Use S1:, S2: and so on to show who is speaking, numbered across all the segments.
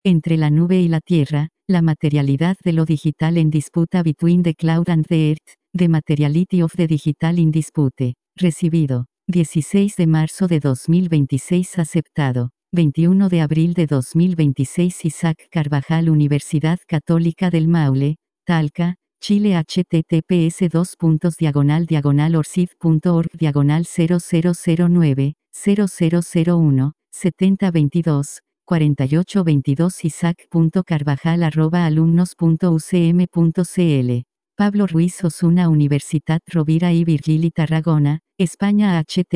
S1: Entre la nube y la tierra, la materialidad de lo digital en disputa between the cloud and the earth, the materiality of the digital in dispute. Recibido. 16 de marzo de 2026 aceptado. 21 de abril de 2026 Isaac Carvajal Universidad Católica del Maule, Talca, Chile https://orcid.org/0009/0001 7022 4822 isaac.carvajal@alumnos.ucm.cl. Pablo Ruiz Osuna Universitat Rovira y Virgili Tarragona, España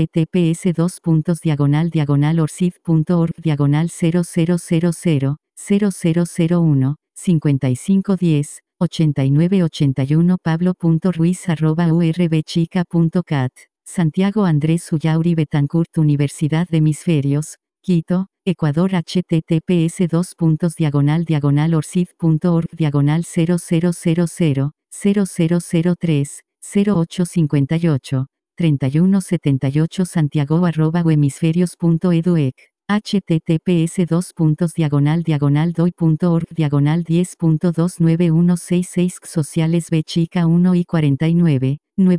S1: https://orcid.org/000001 5510 8981 pablo.ruiz@urbchica.cat. Santiago Andrés Ullauri Betancourt Universidad de Hemisferios, Quito, Ecuador https://orcid.org/00000003 0858 3178 santiago@hemisferios.eduec https://doi.org/10.29166 Sociales B Chica 1 y 49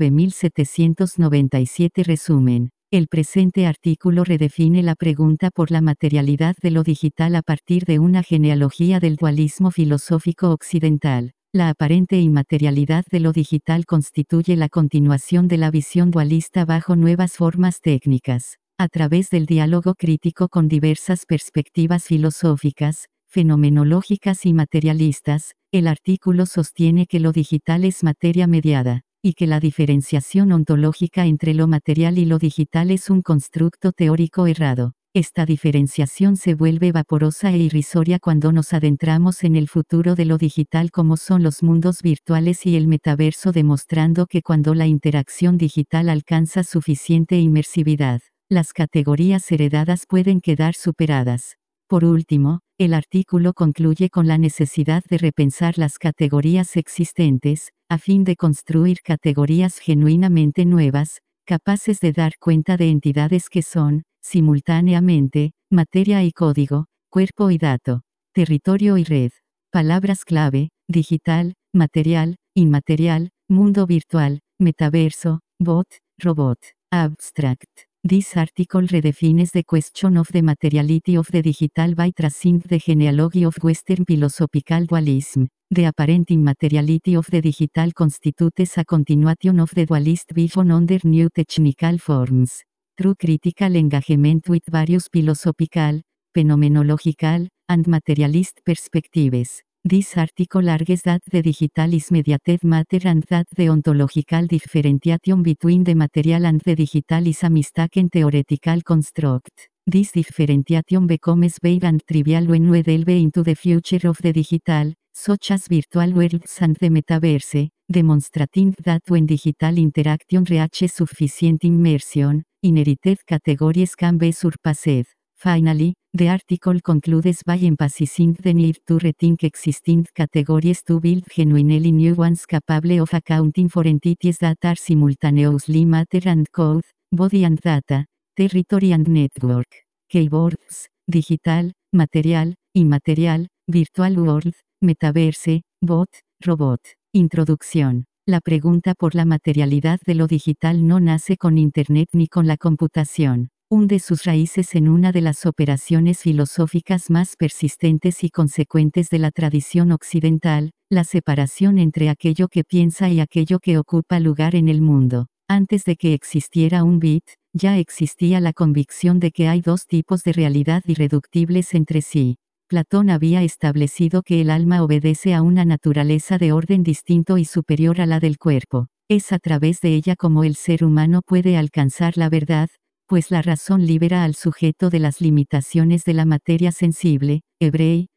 S1: 9797 Resumen. El presente artículo redefine la pregunta por la materialidad de lo digital a partir de una genealogía del dualismo filosófico occidental. La aparente inmaterialidad de lo digital constituye la continuación de la visión dualista bajo nuevas formas técnicas. A través del diálogo crítico con diversas perspectivas filosóficas, fenomenológicas y materialistas, el artículo sostiene que lo digital es materia mediada, y que la diferenciación ontológica entre lo material y lo digital es un constructo teórico errado. Esta diferenciación se vuelve vaporosa e irrisoria cuando nos adentramos en el futuro de lo digital como son los mundos virtuales y el metaverso, demostrando que cuando la interacción digital alcanza suficiente inmersividad, las categorías heredadas pueden quedar superadas. Por último, el artículo concluye con la necesidad de repensar las categorías existentes, a fin de construir categorías genuinamente nuevas, capaces de dar cuenta de entidades que son, simultáneamente, materia y código, cuerpo y dato, territorio y red. Palabras clave: digital, material, inmaterial, mundo virtual, metaverso, bot, robot. Abstract. This article redefines the question of the materiality of the digital by tracing the genealogy of Western philosophical dualism. The apparent immateriality of the digital constitutes a continuation of the dualist vision under new technical forms. Through critical engagement with various philosophical, phenomenological, and materialist perspectives. This article argues that the digital is mediated matter and that the ontological differentiation between the material and the digital is a mistaken theoretical construct. This differentiation becomes vague and trivial when we delve into the future of the digital, such as virtual worlds and the metaverse, demonstrating that when digital interaction reaches sufficient immersion, inherited categories can be surpassed. Finally, the article concludes by emphasizing the need to rethink existing categories to build genuinely new ones capable of accounting for entities that are simultaneously matter and code, body and data, territory and network. Keywords: digital, material, inmaterial, virtual world, metaverse, bot, robot. Introducción. La pregunta por la materialidad de lo digital no nace con Internet ni con la computación. Hunde sus raíces en una de las operaciones filosóficas más persistentes y consecuentes de la tradición occidental, la separación entre aquello que piensa y aquello que ocupa lugar en el mundo. Antes de que existiera un bit, ya existía la convicción de que hay dos tipos de realidad irreductibles entre sí. Platón había establecido que el alma obedece a una naturaleza de orden distinto y superior a la del cuerpo. Es a través de ella como el ser humano puede alcanzar la verdad, pues la razón libera al sujeto de las limitaciones de la materia sensible. Hebrei,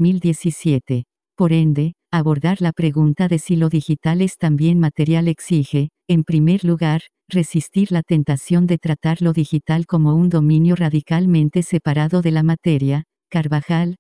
S1: 2017. Por ende, abordar la pregunta de si lo digital es también material exige, en primer lugar, resistir la tentación de tratar lo digital como un dominio radicalmente separado de la materia. Carvajal,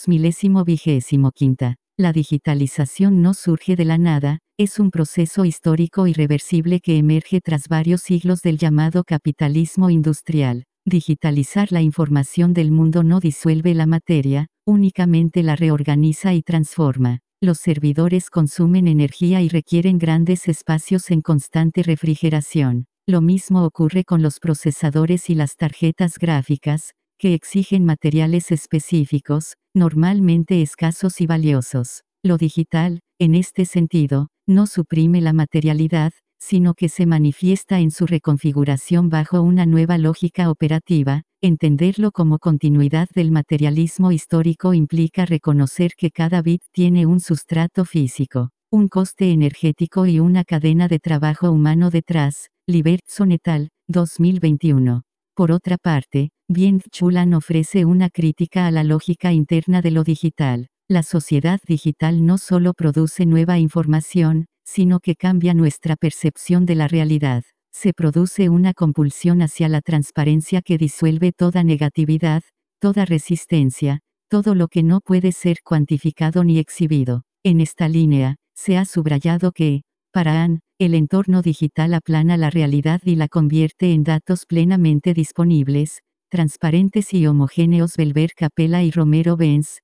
S1: 2025. La digitalización no surge de la nada, es un proceso histórico irreversible que emerge tras varios siglos del llamado capitalismo industrial. Digitalizar la información del mundo no disuelve la materia, únicamente la reorganiza y transforma. Los servidores consumen energía y requieren grandes espacios en constante refrigeración. Lo mismo ocurre con los procesadores y las tarjetas gráficas, que exigen materiales específicos, normalmente escasos y valiosos. Lo digital, en este sentido, no suprime la materialidad, sino que se manifiesta en su reconfiguración bajo una nueva lógica operativa. Entenderlo como continuidad del materialismo histórico implica reconocer que cada bit tiene un sustrato físico, un coste energético y una cadena de trabajo humano detrás. Libertson et al., 2021. Por otra parte, Byung-Chul Han ofrece una crítica a la lógica interna de lo digital. La sociedad digital no solo produce nueva información, sino que cambia nuestra percepción de la realidad. Se produce una compulsión hacia la transparencia que disuelve toda negatividad, toda resistencia, todo lo que no puede ser cuantificado ni exhibido. En esta línea, se ha subrayado que, para Han, el entorno digital aplana la realidad y la convierte en datos plenamente disponibles, transparentes y homogéneos. Belver Capella y Romero Benz,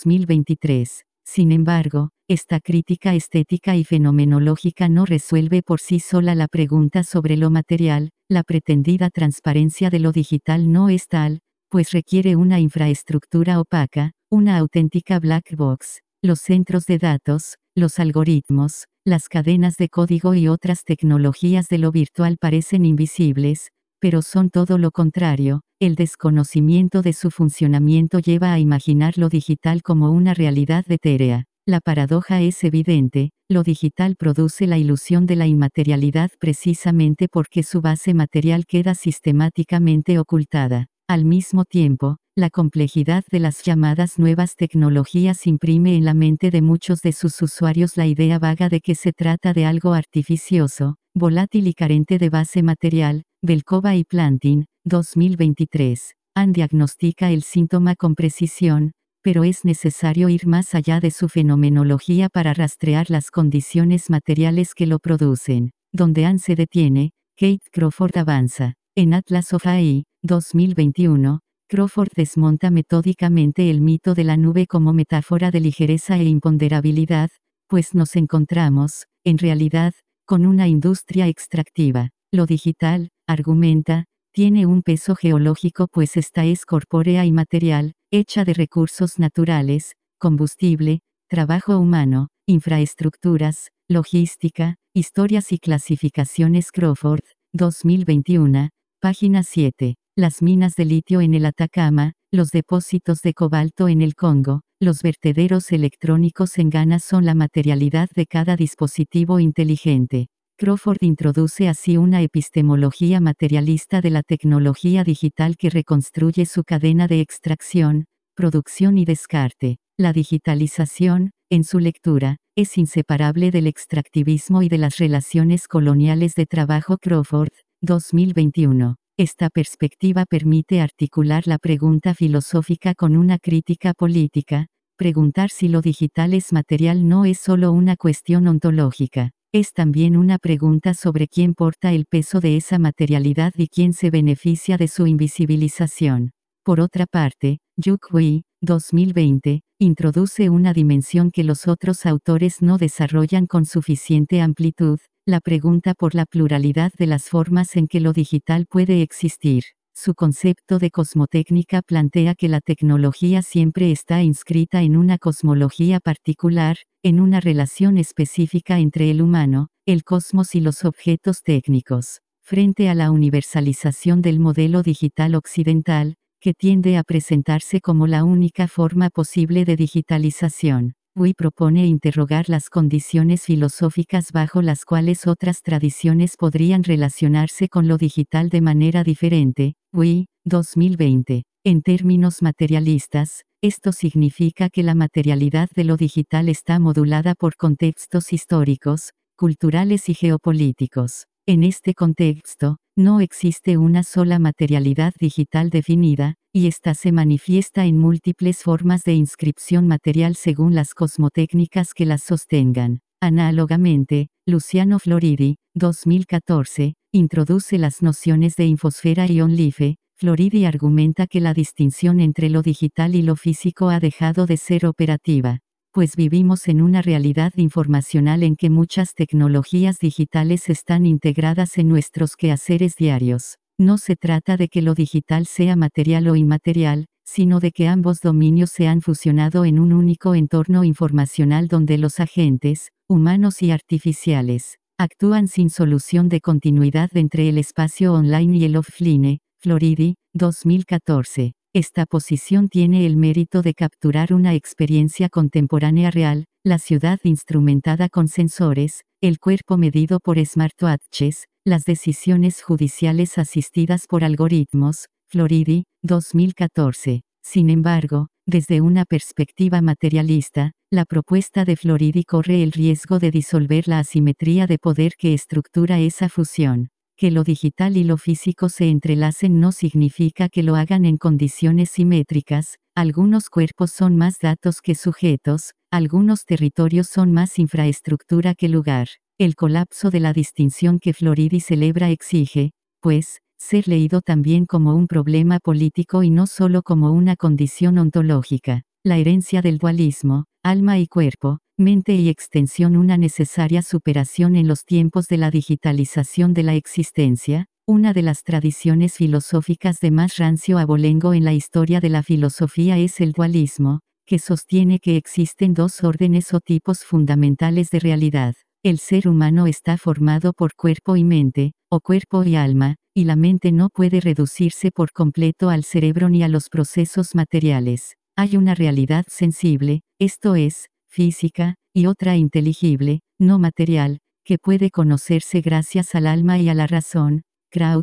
S1: 2023. Sin embargo, esta crítica estética y fenomenológica no resuelve por sí sola la pregunta sobre lo material. La pretendida transparencia de lo digital no es tal, pues requiere una infraestructura opaca, una auténtica black box. Los centros de datos, los algoritmos, las cadenas de código y otras tecnologías de lo virtual parecen invisibles, pero son todo lo contrario. El desconocimiento de su funcionamiento lleva a imaginar lo digital como una realidad etérea. La paradoja es evidente, lo digital produce la ilusión de la inmaterialidad precisamente porque su base material queda sistemáticamente ocultada. Al mismo tiempo, la complejidad de las llamadas nuevas tecnologías imprime en la mente de muchos de sus usuarios la idea vaga de que se trata de algo artificioso, volátil y carente de base material. Belkova y Plantin, 2023. Han diagnostica el síntoma con precisión, pero es necesario ir más allá de su fenomenología para rastrear las condiciones materiales que lo producen. Donde Han se detiene, Kate Crawford avanza. En Atlas of AI, 2021, Crawford desmonta metódicamente el mito de la nube como metáfora de ligereza e imponderabilidad, pues nos encontramos, en realidad, con una industria extractiva. Lo digital, argumenta, tiene un peso geológico pues esta es corpórea y material, hecha de recursos naturales, combustible, trabajo humano, infraestructuras, logística, historias y clasificaciones. Crawford, 2021, página 7. Las minas de litio en el Atacama, los depósitos de cobalto en el Congo, los vertederos electrónicos en Ghana son la materialidad de cada dispositivo inteligente. Crawford introduce así una epistemología materialista de la tecnología digital que reconstruye su cadena de extracción, producción y descarte. La digitalización, en su lectura, es inseparable del extractivismo y de las relaciones coloniales de trabajo. Crawford, 2021. Esta perspectiva permite articular la pregunta filosófica con una crítica política. Preguntar si lo digital es material no es solo una cuestión ontológica. Es también una pregunta sobre quién porta el peso de esa materialidad y quién se beneficia de su invisibilización. Por otra parte, Yuk Hui, 2020, introduce una dimensión que los otros autores no desarrollan con suficiente amplitud, la pregunta por la pluralidad de las formas en que lo digital puede existir. Su concepto de cosmotécnica plantea que la tecnología siempre está inscrita en una cosmología particular, en una relación específica entre el humano, el cosmos y los objetos técnicos. Frente a la universalización del modelo digital occidental, que tiende a presentarse como la única forma posible de digitalización, Hui propone interrogar las condiciones filosóficas bajo las cuales otras tradiciones podrían relacionarse con lo digital de manera diferente. Hui, 2020. En términos materialistas, esto significa que la materialidad de lo digital está modulada por contextos históricos, culturales y geopolíticos. En este contexto, no existe una sola materialidad digital definida, y esta se manifiesta en múltiples formas de inscripción material según las cosmotécnicas que las sostengan. Análogamente, Luciano Floridi, 2014, introduce las nociones de infosfera y on-life, Floridi argumenta que la distinción entre lo digital y lo físico ha dejado de ser operativa, pues vivimos en una realidad informacional en que muchas tecnologías digitales están integradas en nuestros quehaceres diarios. No se trata de que lo digital sea material o inmaterial, sino de que ambos dominios se han fusionado en un único entorno informacional donde los agentes, humanos y artificiales, actúan sin solución de continuidad entre el espacio online y el offline. Floridi, 2014. Esta posición tiene el mérito de capturar una experiencia contemporánea real, la ciudad instrumentada con sensores, el cuerpo medido por smartwatches, las decisiones judiciales asistidas por algoritmos. Floridi, 2014. Sin embargo, desde una perspectiva materialista, la propuesta de Floridi corre el riesgo de disolver la asimetría de poder que estructura esa fusión. Que lo digital y lo físico se entrelacen no significa que lo hagan en condiciones simétricas, algunos cuerpos son más datos que sujetos, algunos territorios son más infraestructura que lugar. El colapso de la distinción que Floridi celebra exige, pues, ser leído también como un problema político y no solo como una condición ontológica. La herencia del dualismo, alma y cuerpo, mente y extensión, una necesaria superación en los tiempos de la digitalización de la existencia, una de las tradiciones filosóficas de más rancio abolengo en la historia de la filosofía es el dualismo, que sostiene que existen dos órdenes o tipos fundamentales de realidad. El ser humano está formado por cuerpo y mente, o cuerpo y alma, y la mente no puede reducirse por completo al cerebro ni a los procesos materiales. Hay una realidad sensible, esto es, física, y otra inteligible, no material, que puede conocerse gracias al alma y a la razón. Kraut,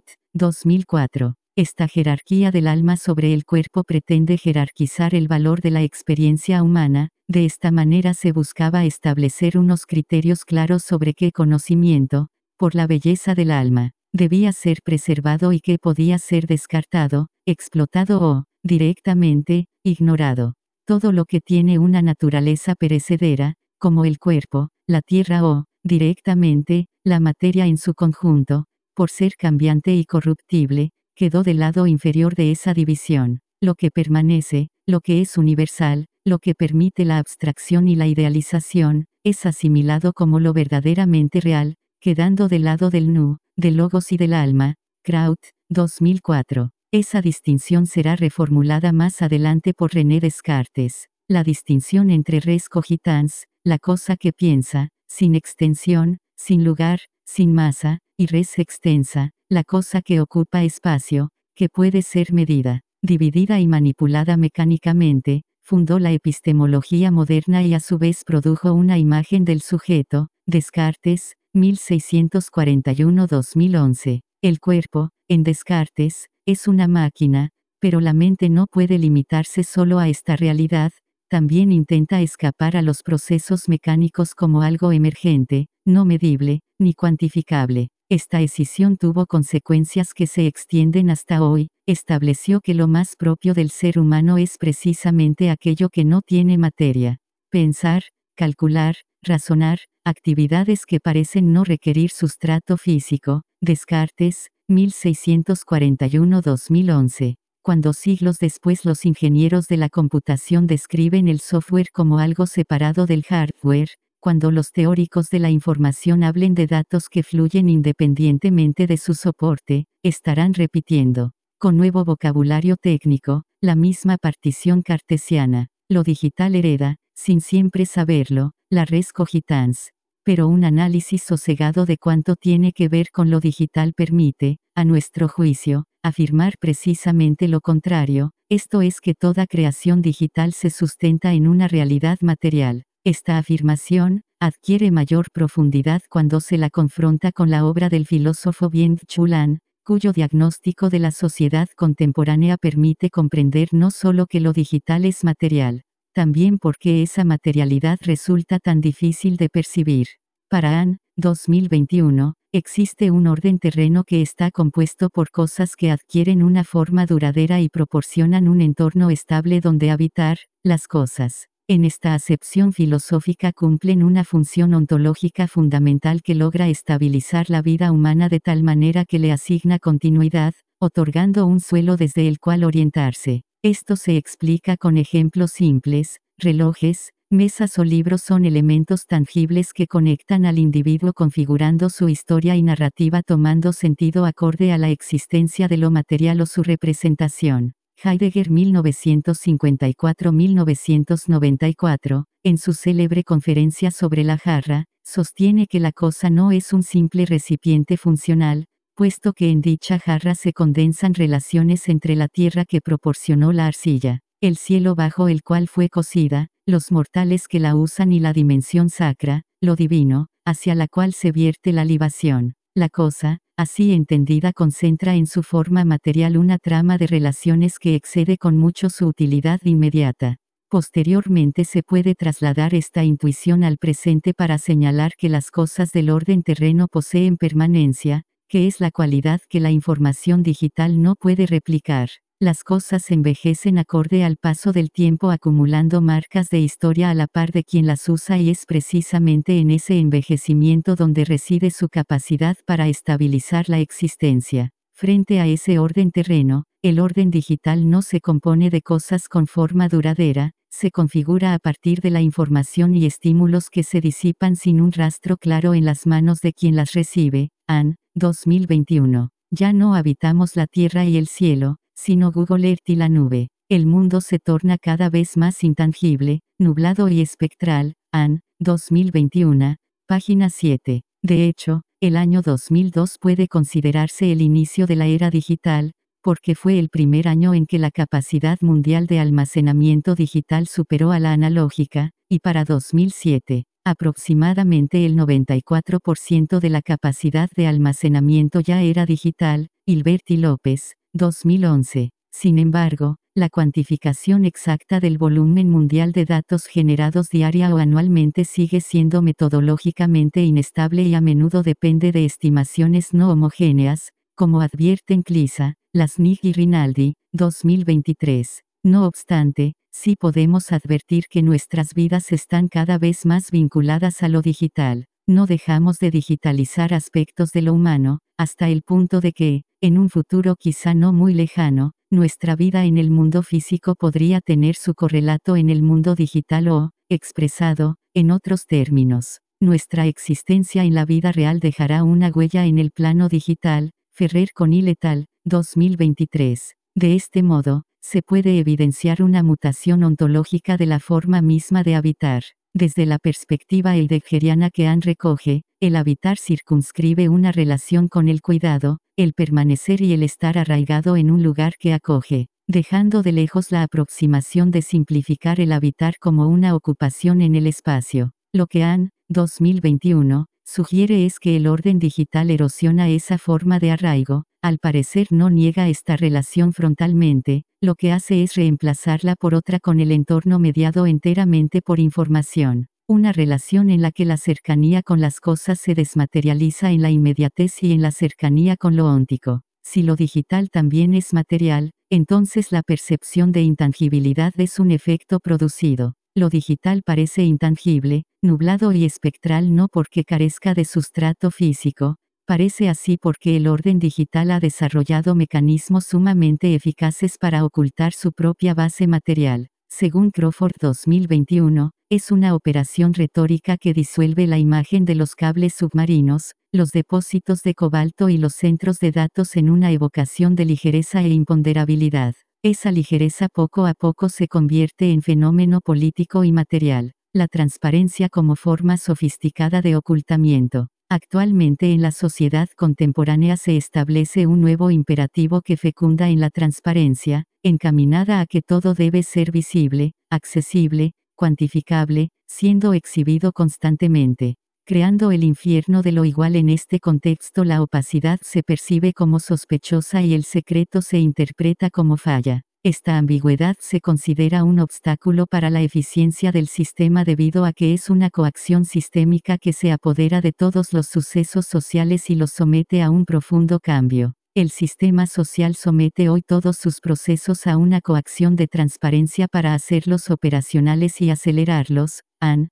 S1: 2004. Esta jerarquía del alma sobre el cuerpo pretende jerarquizar el valor de la experiencia humana. De esta manera se buscaba establecer unos criterios claros sobre qué conocimiento, por la belleza del alma, debía ser preservado y qué podía ser descartado, explotado o, directamente, ignorado. Todo lo que tiene una naturaleza perecedera, como el cuerpo, la tierra o, directamente, la materia en su conjunto, por ser cambiante y corruptible, quedó del lado inferior de esa división. Lo que permanece, lo que es universal, lo que permite la abstracción y la idealización, es asimilado como lo verdaderamente real, quedando del lado del nu, del logos y del alma. Kraut, 2004. Esa distinción será reformulada más adelante por René Descartes. La distinción entre res cogitans, la cosa que piensa, sin extensión, sin lugar, sin masa, y res extensa, la cosa que ocupa espacio, que puede ser medida, dividida y manipulada mecánicamente, fundó la epistemología moderna y a su vez produjo una imagen del sujeto. Descartes, 1641-2011. El cuerpo, en Descartes, es una máquina, pero la mente no puede limitarse solo a esta realidad, también intenta escapar a los procesos mecánicos como algo emergente, no medible, ni cuantificable. Esta escisión tuvo consecuencias que se extienden hasta hoy, estableció que lo más propio del ser humano es precisamente aquello que no tiene materia. Pensar, calcular, razonar, actividades que parecen no requerir sustrato físico. Descartes, 1641-2011. Cuando siglos después los ingenieros de la computación describen el software como algo separado del hardware, cuando los teóricos de la información hablen de datos que fluyen independientemente de su soporte, estarán repitiendo, con nuevo vocabulario técnico, la misma partición cartesiana. Lo digital hereda, sin siempre saberlo, la res cogitans. Pero un análisis sosegado de cuánto tiene que ver con lo digital permite, a nuestro juicio, afirmar precisamente lo contrario, esto es que toda creación digital se sustenta en una realidad material. Esta afirmación adquiere mayor profundidad cuando se la confronta con la obra del filósofo Byung-Chul Han, cuyo diagnóstico de la sociedad contemporánea permite comprender no solo que lo digital es material, también por qué esa materialidad resulta tan difícil de percibir. Para Han, 2021, existe un orden terreno que está compuesto por cosas que adquieren una forma duradera y proporcionan un entorno estable donde habitar. Las cosas, en esta acepción filosófica, cumplen una función ontológica fundamental que logra estabilizar la vida humana de tal manera que le asigna continuidad, otorgando un suelo desde el cual orientarse. Esto se explica con ejemplos simples: relojes, mesas o libros son elementos tangibles que conectan al individuo configurando su historia y narrativa tomando sentido acorde a la existencia de lo material o su representación. Heidegger 1954-1994, en su célebre conferencia sobre la jarra, sostiene que la cosa no es un simple recipiente funcional, puesto que en dicha jarra se condensan relaciones entre la tierra que proporcionó la arcilla, el cielo bajo el cual fue cocida, los mortales que la usan y la dimensión sacra, lo divino, hacia la cual se vierte la libación. La cosa, así entendida, concentra en su forma material una trama de relaciones que excede con mucho su utilidad inmediata. Posteriormente se puede trasladar esta intuición al presente para señalar que las cosas del orden terreno poseen permanencia, que es la cualidad que la información digital no puede replicar. Las cosas envejecen acorde al paso del tiempo acumulando marcas de historia a la par de quien las usa y es precisamente en ese envejecimiento donde reside su capacidad para estabilizar la existencia. Frente a ese orden terreno, el orden digital no se compone de cosas con forma duradera, se configura a partir de la información y estímulos que se disipan sin un rastro claro en las manos de quien las recibe. Ann, 2021. Ya no habitamos la tierra y el cielo, sino Google Earth y la nube. El mundo se torna cada vez más intangible, nublado y espectral. Ann, 2021, página 7. De hecho, el año 2002 puede considerarse el inicio de la era digital, porque fue el primer año en que la capacidad mundial de almacenamiento digital superó a la analógica, y para 2007, aproximadamente el 94% de la capacidad de almacenamiento ya era digital. Hilberti López, 2011. Sin embargo, la cuantificación exacta del volumen mundial de datos generados diaria o anualmente sigue siendo metodológicamente inestable y a menudo depende de estimaciones no homogéneas, como advierten Clisa, Lasnig y Rinaldi, 2023. No obstante, sí podemos advertir que nuestras vidas están cada vez más vinculadas a lo digital. No dejamos de digitalizar aspectos de lo humano, hasta el punto de que, en un futuro quizá no muy lejano, nuestra vida en el mundo físico podría tener su correlato en el mundo digital o, expresado, en otros términos, nuestra existencia en la vida real dejará una huella en el plano digital. Ferrer Conil et al., 2023. De este modo, se puede evidenciar una mutación ontológica de la forma misma de habitar. Desde la perspectiva heideggeriana que Ann recoge, el habitar circunscribe una relación con el cuidado, el permanecer y el estar arraigado en un lugar que acoge, dejando de lejos la aproximación de simplificar el habitar como una ocupación en el espacio. Lo que Ann, 2021, sugiere es que el orden digital erosiona esa forma de arraigo, al parecer no niega esta relación frontalmente, lo que hace es reemplazarla por otra con el entorno mediado enteramente por información, una relación en la que la cercanía con las cosas se desmaterializa en la inmediatez y en la cercanía con lo óntico. Si lo digital también es material, entonces la percepción de intangibilidad es un efecto producido. Lo digital parece intangible, nublado y espectral no porque carezca de sustrato físico, parece así porque el orden digital ha desarrollado mecanismos sumamente eficaces para ocultar su propia base material. Según Crawford 2021, es una operación retórica que disuelve la imagen de los cables submarinos, los depósitos de cobalto y los centros de datos en una evocación de ligereza e imponderabilidad. Esa ligereza poco a poco se convierte en fenómeno político y material. La transparencia como forma sofisticada de ocultamiento. Actualmente en la sociedad contemporánea se establece un nuevo imperativo que fecunda en la transparencia, encaminada a que todo debe ser visible, accesible, cuantificable, siendo exhibido constantemente. Creando el infierno de lo igual en este contexto, la opacidad se percibe como sospechosa y el secreto se interpreta como falla. Esta ambigüedad se considera un obstáculo para la eficiencia del sistema debido a que es una coacción sistémica que se apodera de todos los sucesos sociales y los somete a un profundo cambio. El sistema social somete hoy todos sus procesos a una coacción de transparencia para hacerlos operacionales y acelerarlos. Ann,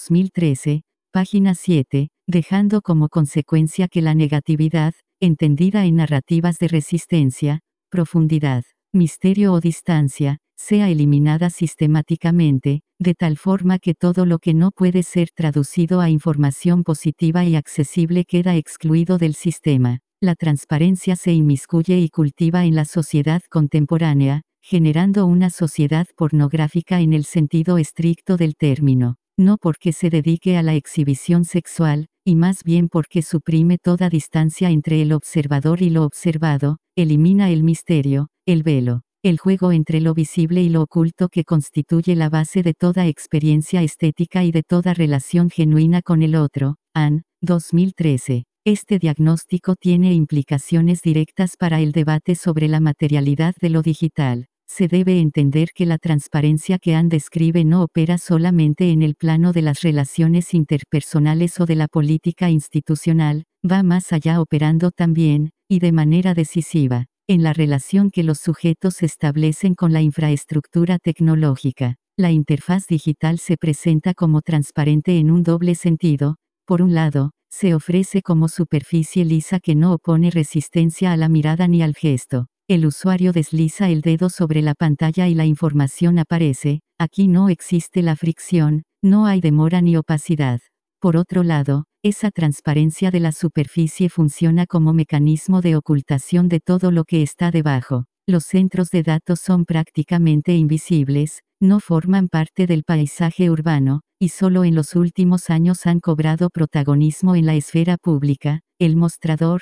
S1: 2013. Página 7, dejando como consecuencia que la negatividad, entendida en narrativas de resistencia, profundidad, misterio o distancia, sea eliminada sistemáticamente, de tal forma que todo lo que no puede ser traducido a información positiva y accesible queda excluido del sistema. La transparencia se inmiscuye y cultiva en la sociedad contemporánea, generando una sociedad pornográfica en el sentido estricto del término, no porque se dedique a la exhibición sexual, y más bien porque suprime toda distancia entre el observador y lo observado, elimina el misterio, el velo, el juego entre lo visible y lo oculto que constituye la base de toda experiencia estética y de toda relación genuina con el otro. Ann, 2013. Este diagnóstico tiene implicaciones directas para el debate sobre la materialidad de lo digital. Se debe entender que la transparencia que Ann describe no opera solamente en el plano de las relaciones interpersonales o de la política institucional, va más allá operando también, y de manera decisiva, en la relación que los sujetos establecen con la infraestructura tecnológica. La interfaz digital se presenta como transparente en un doble sentido. Por un lado, se ofrece como superficie lisa que no opone resistencia a la mirada ni al gesto. El usuario desliza el dedo sobre la pantalla y la información aparece. Aquí no existe la fricción, no hay demora ni opacidad. Por otro lado, esa transparencia de la superficie funciona como mecanismo de ocultación de todo lo que está debajo. Los centros de datos son prácticamente invisibles, no forman parte del paisaje urbano, y solo en los últimos años han cobrado protagonismo en la esfera pública. El mostrador,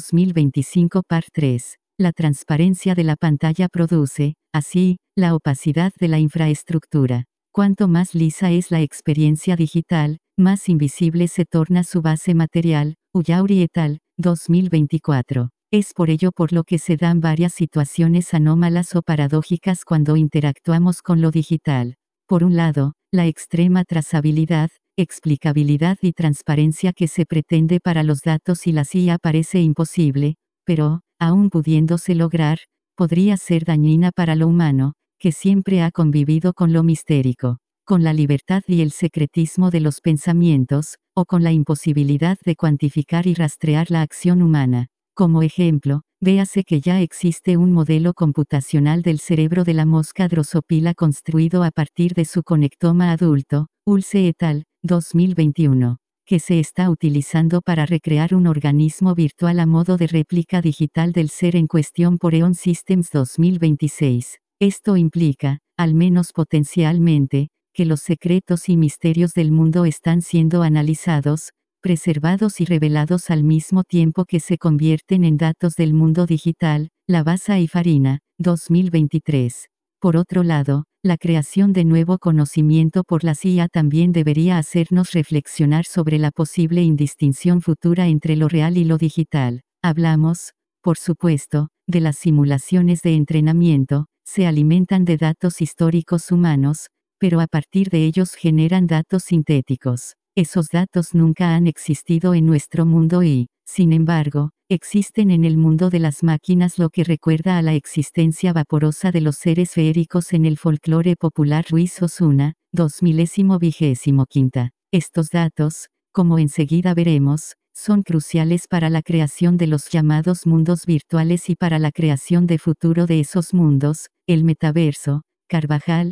S1: 2025 par 3. La transparencia de la pantalla produce, así, la opacidad de la infraestructura. Cuanto más lisa es la experiencia digital, más invisible se torna su base material. Ullauri et al., 2024. Es por ello por lo que se dan varias situaciones anómalas o paradójicas cuando interactuamos con lo digital. Por un lado, la extrema trazabilidad, explicabilidad y transparencia que se pretende para los datos y las IA parece imposible, pero, aun pudiéndose lograr, podría ser dañina para lo humano, que siempre ha convivido con lo mistérico, con la libertad y el secretismo de los pensamientos, o con la imposibilidad de cuantificar y rastrear la acción humana. Como ejemplo, véase que ya existe un modelo computacional del cerebro de la mosca Drosophila construido a partir de su conectoma adulto, Ulse et al., 2021, que se está utilizando para recrear un organismo virtual a modo de réplica digital del ser en cuestión por EON Systems 2026. Esto implica, al menos potencialmente, que los secretos y misterios del mundo están siendo analizados, preservados y revelados al mismo tiempo que se convierten en datos del mundo digital. Labasa y Farina, 2023. Por otro lado, la creación de nuevo conocimiento por la IA también debería hacernos reflexionar sobre la posible indistinción futura entre lo real y lo digital. Hablamos, por supuesto, de las simulaciones de entrenamiento, se alimentan de datos históricos humanos, pero a partir de ellos generan datos sintéticos. Esos datos nunca han existido en nuestro mundo y, sin embargo, existen en el mundo de las máquinas, lo que recuerda a la existencia vaporosa de los seres feéricos en el folclore popular. Ruiz Osuna, 2025. Estos datos, como enseguida veremos, son cruciales para la creación de los llamados mundos virtuales y para la creación de futuro de esos mundos. El metaverso, Carvajal,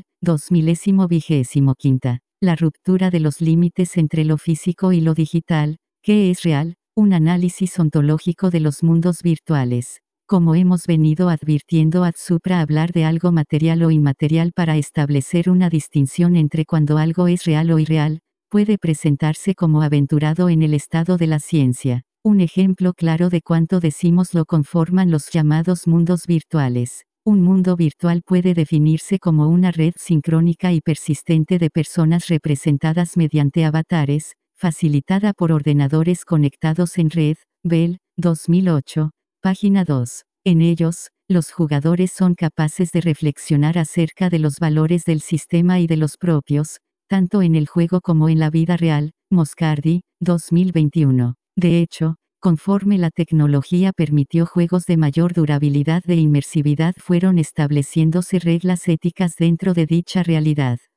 S1: 2025. La ruptura de los límites entre lo físico y lo digital. ¿Qué es real? Un análisis ontológico de los mundos virtuales. Como hemos venido advirtiendo ad supra, hablar de algo material o inmaterial para establecer una distinción entre cuando algo es real o irreal, puede presentarse como aventurado en el estado de la ciencia. Un ejemplo claro de cuánto decimos lo conforman los llamados mundos virtuales. Un mundo virtual puede definirse como una red sincrónica y persistente de personas representadas mediante avatares, facilitada por ordenadores conectados en red. Bell, 2008, página 2. En ellos, los jugadores son capaces de reflexionar acerca de los valores del sistema y de los propios, tanto en el juego como en la vida real. Moscardi, 2021. De hecho, conforme la tecnología permitió juegos de mayor durabilidad e inmersividad, fueron estableciéndose reglas éticas dentro de dicha realidad.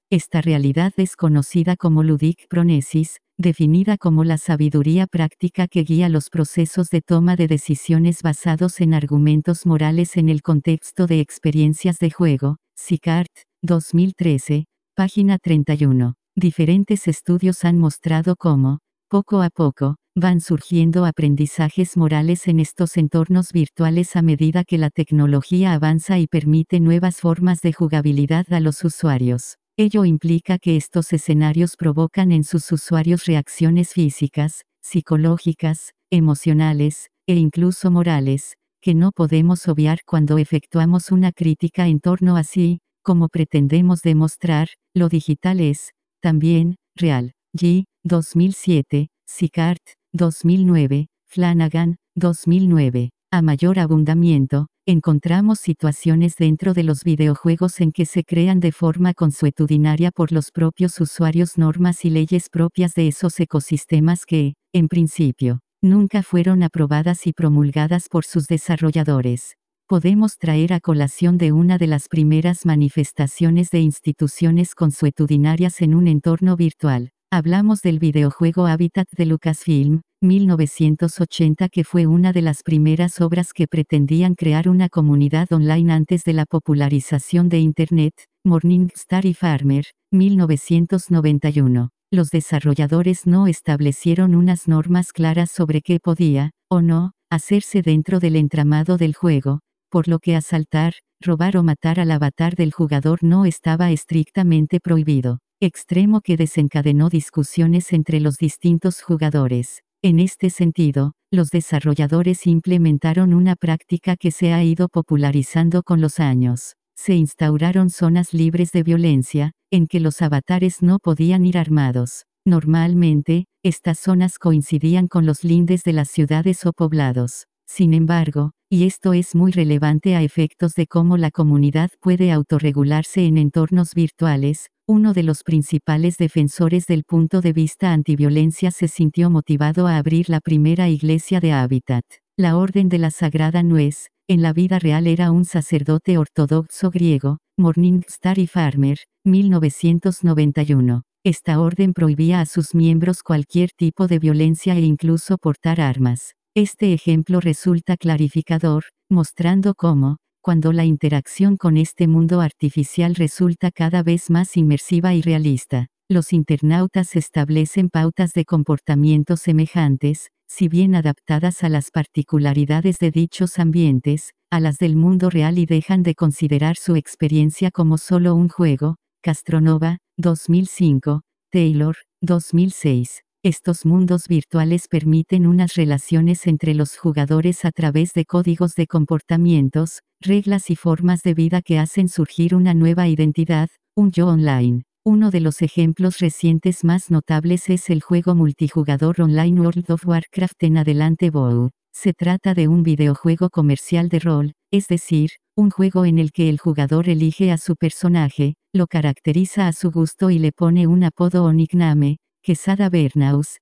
S1: Esta realidad es conocida como ludic pronesis, definida como la sabiduría práctica que guía los procesos de toma de decisiones basados en argumentos morales en el contexto de experiencias de juego. Sicart, 2013, página 31. Diferentes estudios han mostrado cómo, poco a poco, van surgiendo aprendizajes morales en estos entornos virtuales a medida que la tecnología avanza y permite nuevas formas de jugabilidad a los usuarios. Ello implica que estos escenarios provocan en sus usuarios reacciones físicas, psicológicas, emocionales, e incluso morales, que no podemos obviar cuando efectuamos una crítica en torno a sí, como pretendemos demostrar, lo digital es, también, real. G. 2007, Sicart, 2009, Flanagan, 2009. A mayor abundamiento, encontramos situaciones dentro de los videojuegos en que se crean de forma consuetudinaria por los propios usuarios normas y leyes propias de esos ecosistemas que, en principio, nunca fueron aprobadas y promulgadas por sus desarrolladores. Podemos traer a colación de una de las primeras manifestaciones de instituciones consuetudinarias en un entorno virtual. Hablamos del videojuego Habitat de Lucasfilm, 1980, que fue una de las primeras obras que pretendían crear una comunidad online antes de la popularización de Internet. Morningstar y Farmer, 1991. Los desarrolladores no establecieron unas normas claras sobre qué podía, o no, hacerse dentro del entramado del juego, por lo que asaltar, robar o matar al avatar del jugador no estaba estrictamente prohibido, extremo que desencadenó discusiones entre los distintos jugadores. En este sentido, los desarrolladores implementaron una práctica que se ha ido popularizando con los años. Se instauraron zonas libres de violencia, en que los avatares no podían ir armados. Normalmente, estas zonas coincidían con los lindes de las ciudades o poblados. Sin embargo, y esto es muy relevante a efectos de cómo la comunidad puede autorregularse en entornos virtuales, uno de los principales defensores del punto de vista antiviolencia se sintió motivado a abrir la primera iglesia de Habitat. La Orden de la Sagrada Nuez, en la vida real era un sacerdote ortodoxo griego. Morningstar y Farmer, 1991. Esta orden prohibía a sus miembros cualquier tipo de violencia e incluso portar armas. Este ejemplo resulta clarificador, mostrando cómo, cuando la interacción con este mundo artificial resulta cada vez más inmersiva y realista, los internautas establecen pautas de comportamiento semejantes, si bien adaptadas a las particularidades de dichos ambientes, a las del mundo real y dejan de considerar su experiencia como solo un juego. Castronova, 2005, Taylor, 2006. Estos mundos virtuales permiten unas relaciones entre los jugadores a través de códigos de comportamientos, reglas y formas de vida que hacen surgir una nueva identidad, un yo online. Uno de los ejemplos recientes más notables es el juego multijugador online World of Warcraft en adelante WoW. Se trata de un videojuego comercial de rol, es decir, un juego en el que el jugador elige a su personaje, lo caracteriza a su gusto y le pone un apodo o nickname. Quesada Bernaus,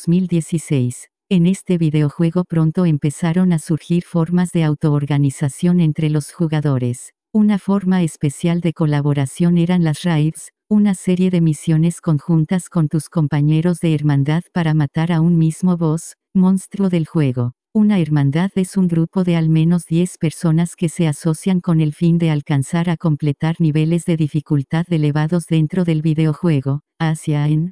S1: 2016. En este videojuego pronto empezaron a surgir formas de autoorganización entre los jugadores. Una forma especial de colaboración eran las raids, una serie de misiones conjuntas con tus compañeros de hermandad para matar a un mismo boss, monstruo del juego. Una hermandad es un grupo de al menos 10 personas que se asocian con el fin de alcanzar a completar niveles de dificultad elevados dentro del videojuego. Asia en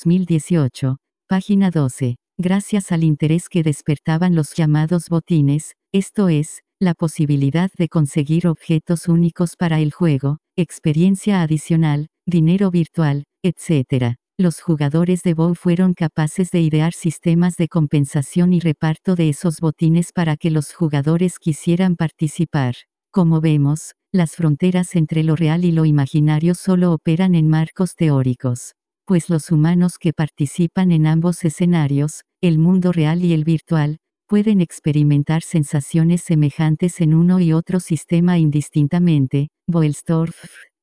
S1: 2018, página 12. Gracias al interés que despertaban los llamados botines, esto es, la posibilidad de conseguir objetos únicos para el juego, experiencia adicional, dinero virtual, etc. Los jugadores de WoW fueron capaces de idear sistemas de compensación y reparto de esos botines para que los jugadores quisieran participar. Como vemos, las fronteras entre lo real y lo imaginario solo operan en marcos teóricos. Pues los humanos que participan en ambos escenarios, el mundo real y el virtual, pueden experimentar sensaciones semejantes en uno y otro sistema indistintamente. Boelstorff,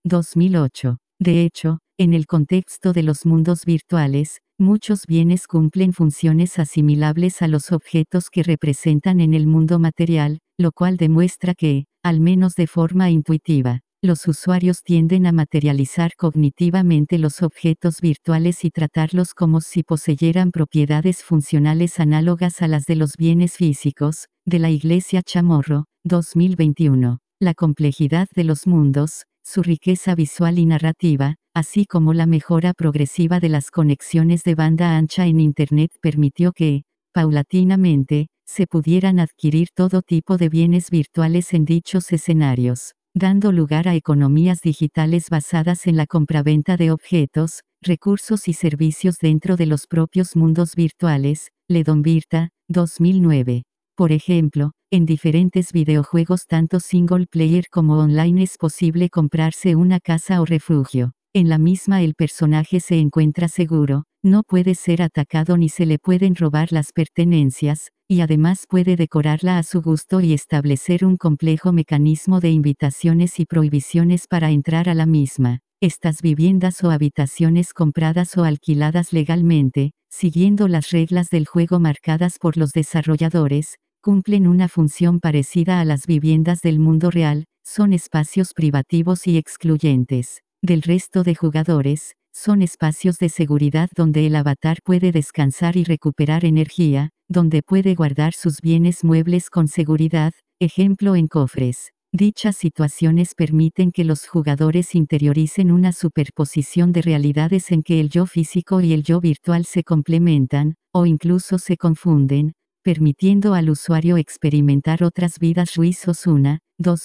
S1: 2008. De hecho, en el contexto de los mundos virtuales, muchos bienes cumplen funciones asimilables a los objetos que representan en el mundo material, lo cual demuestra que, al menos de forma intuitiva, Los usuarios tienden a materializar cognitivamente los objetos virtuales y tratarlos como si poseyeran propiedades funcionales análogas a las de los bienes físicos, de la Iglesia Chamorro, 2021. La complejidad de los mundos, su riqueza visual y narrativa, así como la mejora progresiva de las conexiones de banda ancha en Internet permitió que, paulatinamente, se pudieran adquirir todo tipo de bienes virtuales en dichos escenarios, dando lugar a economías digitales basadas en la compraventa de objetos, recursos y servicios dentro de los propios mundos virtuales. Ledonvirta, 2009. Por ejemplo, en diferentes videojuegos tanto single player como online es posible comprarse una casa o refugio. En la misma el personaje se encuentra seguro, no puede ser atacado ni se le pueden robar las pertenencias, y además puede decorarla a su gusto y establecer un complejo mecanismo de invitaciones y prohibiciones para entrar a la misma. Estas viviendas o habitaciones compradas o alquiladas legalmente, siguiendo las reglas del juego marcadas por los desarrolladores, cumplen una función parecida a las viviendas del mundo real, son espacios privativos y excluyentes del resto de jugadores, son espacios de seguridad donde el avatar puede descansar y recuperar energía, donde puede guardar sus bienes muebles con seguridad, ejemplo en cofres. Dichas situaciones permiten que los jugadores interioricen una superposición de realidades en que el yo físico y el yo virtual se complementan, o incluso se confunden, permitiendo al usuario experimentar otras vidas. Ruiz Osuna,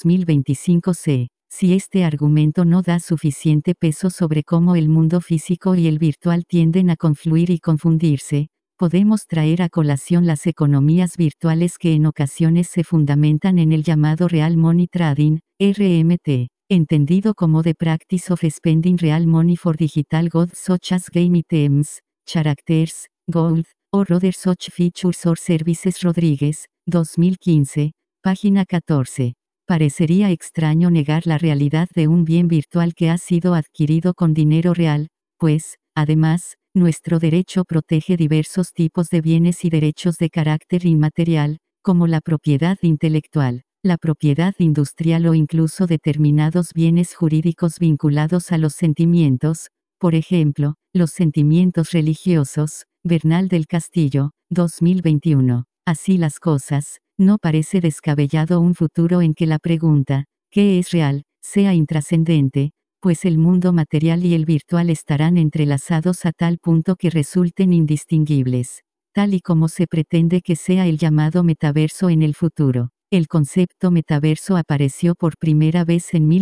S1: 2025 c. Si este argumento no da suficiente peso sobre cómo el mundo físico y el virtual tienden a confluir y confundirse, podemos traer a colación las economías virtuales que en ocasiones se fundamentan en el llamado Real Money Trading, RMT, entendido como The Practice of Spending Real Money for Digital Goods such as Game Items, Characters, Gold, or other such features or services. Rodríguez, 2015, página 14. Parecería extraño negar la realidad de un bien virtual que ha sido adquirido con dinero real, pues, además, nuestro derecho protege diversos tipos de bienes y derechos de carácter inmaterial, como la propiedad intelectual, la propiedad industrial o incluso determinados bienes jurídicos vinculados a los sentimientos, por ejemplo, los sentimientos religiosos. Bernal del Castillo, 2021. Así las cosas, no parece descabellado un futuro en que la pregunta, ¿qué es real?, sea intrascendente, pues el mundo material y el virtual estarán entrelazados a tal punto que resulten indistinguibles, tal y como se pretende que sea el llamado metaverso en el futuro. El concepto metaverso apareció por primera vez en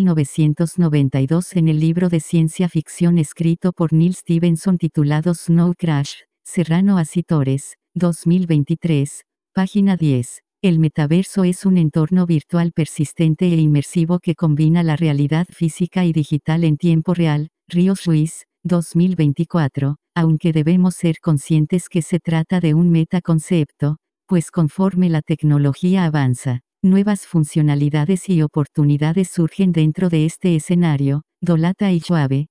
S1: 1992 en el libro de ciencia ficción escrito por Neil Stephenson titulado Snow Crash, Serrano Acitores, 2023, página 10. El metaverso es un entorno virtual persistente e inmersivo que combina la realidad física y digital en tiempo real. Ríos Ruiz, 2024, aunque debemos ser conscientes que se trata de un metaconcepto, pues conforme la tecnología avanza, nuevas funcionalidades y oportunidades surgen dentro de este escenario. Dolata y Schwabe,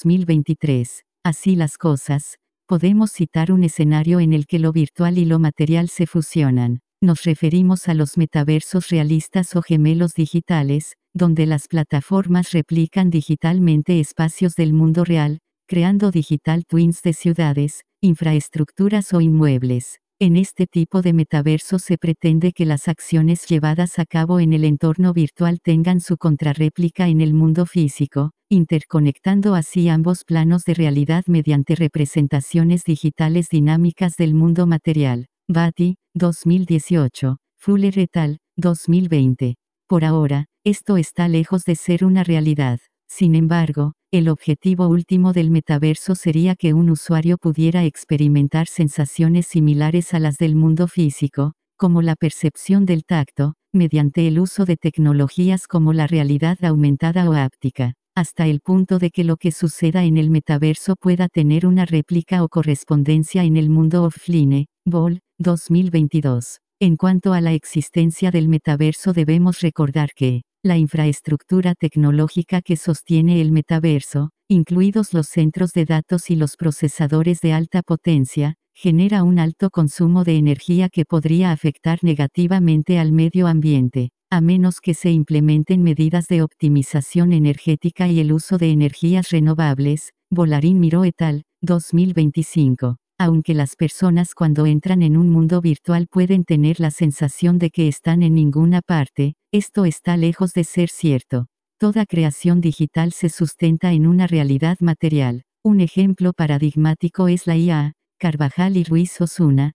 S1: 2023. Así las cosas, podemos citar un escenario en el que lo virtual y lo material se fusionan. Nos referimos a los metaversos realistas o gemelos digitales, donde las plataformas replican digitalmente espacios del mundo real, creando digital twins de ciudades, infraestructuras o inmuebles. En este tipo de metaverso se pretende que las acciones llevadas a cabo en el entorno virtual tengan su contrarréplica en el mundo físico, interconectando así ambos planos de realidad mediante representaciones digitales dinámicas del mundo material. Batty, 2018, Fuller et al., 2020. Por ahora, esto está lejos de ser una realidad. Sin embargo, el objetivo último del metaverso sería que un usuario pudiera experimentar sensaciones similares a las del mundo físico, como la percepción del tacto, mediante el uso de tecnologías como la realidad aumentada o áptica, hasta el punto de que lo que suceda en el metaverso pueda tener una réplica o correspondencia en el mundo offline. Ball, 2022. En cuanto a la existencia del metaverso, debemos recordar que la infraestructura tecnológica que sostiene el metaverso, incluidos los centros de datos y los procesadores de alta potencia, genera un alto consumo de energía que podría afectar negativamente al medio ambiente. A menos que se implementen medidas de optimización energética y el uso de energías renovables. Volarin Miró et al. 2025. Aunque las personas cuando entran en un mundo virtual pueden tener la sensación de que están en ninguna parte, esto está lejos de ser cierto. Toda creación digital se sustenta en una realidad material. Un ejemplo paradigmático es la IA. Carvajal y Ruiz Osuna,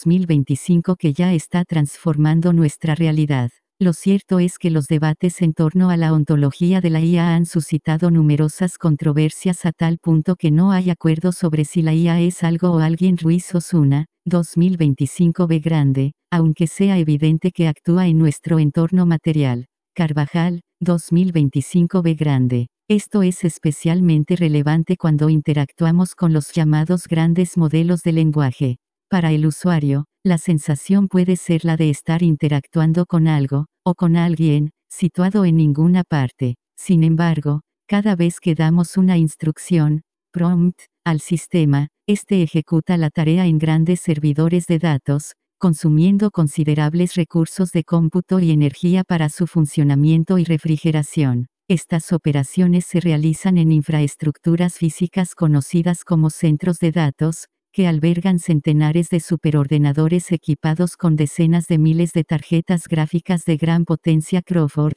S1: 2025, que ya está transformando nuestra realidad. Lo cierto es que los debates en torno a la ontología de la IA han suscitado numerosas controversias a tal punto que no hay acuerdo sobre si la IA es algo o alguien. Ruiz Osuna, 2025 B grande, aunque sea evidente que actúa en nuestro entorno material. Carvajal, 2025 B grande. Esto es especialmente relevante cuando interactuamos con los llamados grandes modelos de lenguaje. Para el usuario, la sensación puede ser la de estar interactuando con algo, o con alguien, situado en ninguna parte. Sin embargo, cada vez que damos una instrucción, prompt, al sistema, este ejecuta la tarea en grandes servidores de datos, consumiendo considerables recursos de cómputo y energía para su funcionamiento y refrigeración. Estas operaciones se realizan en infraestructuras físicas conocidas como centros de datos, que albergan centenares de superordenadores equipados con decenas de miles de tarjetas gráficas de gran potencia. Crawford,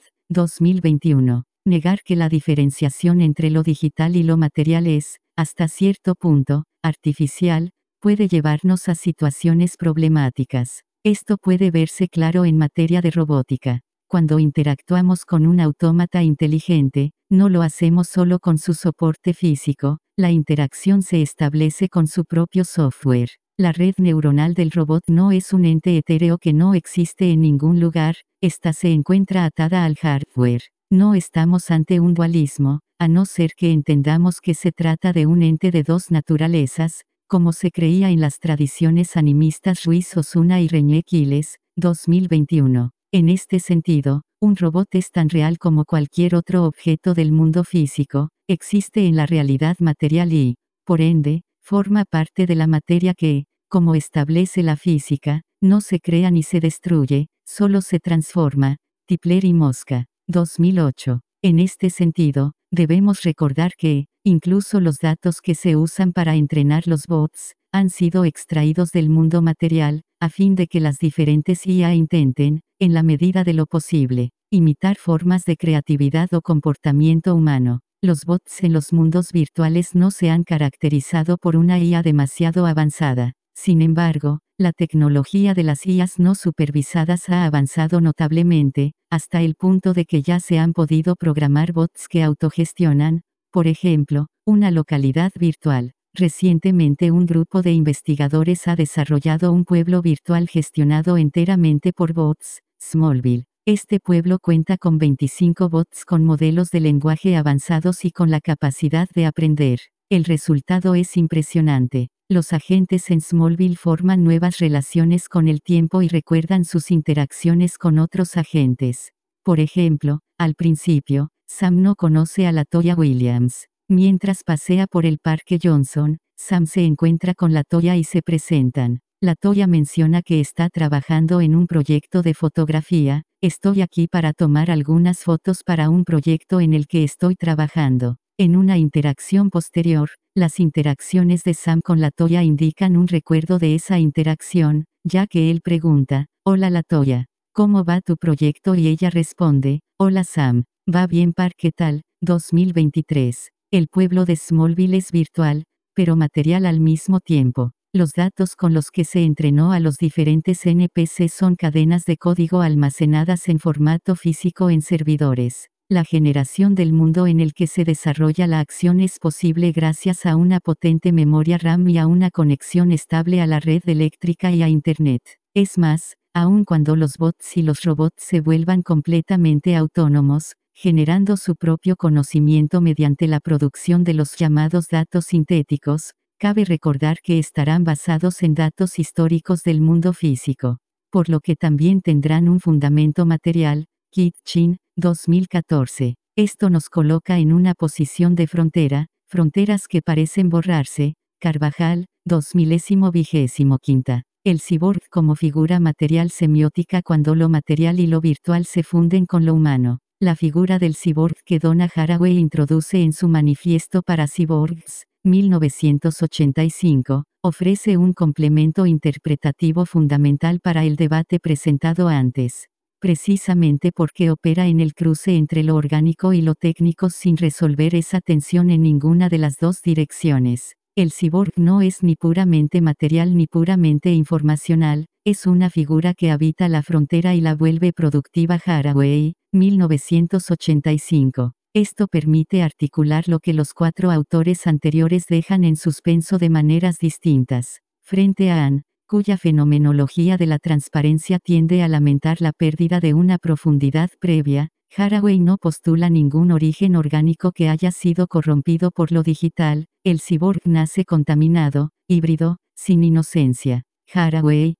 S1: 2021. Negar que la diferenciación entre lo digital y lo material es, hasta cierto punto, artificial, puede llevarnos a situaciones problemáticas. Esto puede verse claro en materia de robótica. Cuando interactuamos con un autómata inteligente, no lo hacemos solo con su soporte físico, la interacción se establece con su propio software. La red neuronal del robot no es un ente etéreo que no existe en ningún lugar, esta se encuentra atada al hardware. No estamos ante un dualismo, a no ser que entendamos que se trata de un ente de dos naturalezas, como se creía en las tradiciones animistas. Ruiz Osuna y Reñé Quiles, 2021. En este sentido, un robot es tan real como cualquier otro objeto del mundo físico, existe en la realidad material y, por ende, forma parte de la materia que, como establece la física, no se crea ni se destruye, solo se transforma. Tipler y Mosca, 2008. En este sentido, debemos recordar que, incluso los datos que se usan para entrenar los bots, han sido extraídos del mundo material, a fin de que las diferentes IA intenten, en la medida de lo posible, imitar formas de creatividad o comportamiento humano. Los bots en los mundos virtuales no se han caracterizado por una IA demasiado avanzada. Sin embargo, la tecnología de las IAs no supervisadas ha avanzado notablemente, hasta el punto de que ya se han podido programar bots que autogestionan, por ejemplo, una localidad virtual. Recientemente un grupo de investigadores ha desarrollado un pueblo virtual gestionado enteramente por bots, Smallville. Este pueblo cuenta con 25 bots con modelos de lenguaje avanzados y con la capacidad de aprender. El resultado es impresionante. Los agentes en Smallville forman nuevas relaciones con el tiempo y recuerdan sus interacciones con otros agentes. Por ejemplo, al principio, Sam no conoce a LaToya Williams. Mientras pasea por el Parque Johnson, Sam se encuentra con LaToya y se presentan. LaToya menciona que está trabajando en un proyecto de fotografía. Estoy aquí para tomar algunas fotos para un proyecto en el que estoy trabajando. En una interacción posterior, las interacciones de Sam con LaToya indican un recuerdo de esa interacción, ya que él pregunta, «Hola LaToya, ¿cómo va tu proyecto?» y ella responde, «Hola Sam, va bien ¿qué tal?» 2023. El pueblo de Smallville es virtual, pero material al mismo tiempo. Los datos con los que se entrenó a los diferentes NPC son cadenas de código almacenadas en formato físico en servidores. La generación del mundo en el que se desarrolla la acción es posible gracias a una potente memoria RAM y a una conexión estable a la red eléctrica y a Internet. Es más, aun cuando los bots y los robots se vuelvan completamente autónomos, generando su propio conocimiento mediante la producción de los llamados datos sintéticos, cabe recordar que estarán basados en datos históricos del mundo físico, por lo que también tendrán un fundamento material. Kit Chin, 2014. Esto nos coloca en una posición de frontera, fronteras que parecen borrarse. Carvajal, 2025. El cyborg como figura material semiótica cuando lo material y lo virtual se funden con lo humano. La figura del cyborg que Donna Haraway introduce en su Manifiesto para Cyborgs, 1985, ofrece un complemento interpretativo fundamental para el debate presentado antes. Precisamente porque opera en el cruce entre lo orgánico y lo técnico sin resolver esa tensión en ninguna de las dos direcciones. El cyborg no es ni puramente material ni puramente informacional, es una figura que habita la frontera y la vuelve productiva. Haraway, 1985. Esto permite articular lo que los cuatro autores anteriores dejan en suspenso de maneras distintas. Frente a Anne, cuya fenomenología de la transparencia tiende a lamentar la pérdida de una profundidad previa, Haraway no postula ningún origen orgánico que haya sido corrompido por lo digital. El cyborg nace contaminado, híbrido, sin inocencia. Haraway,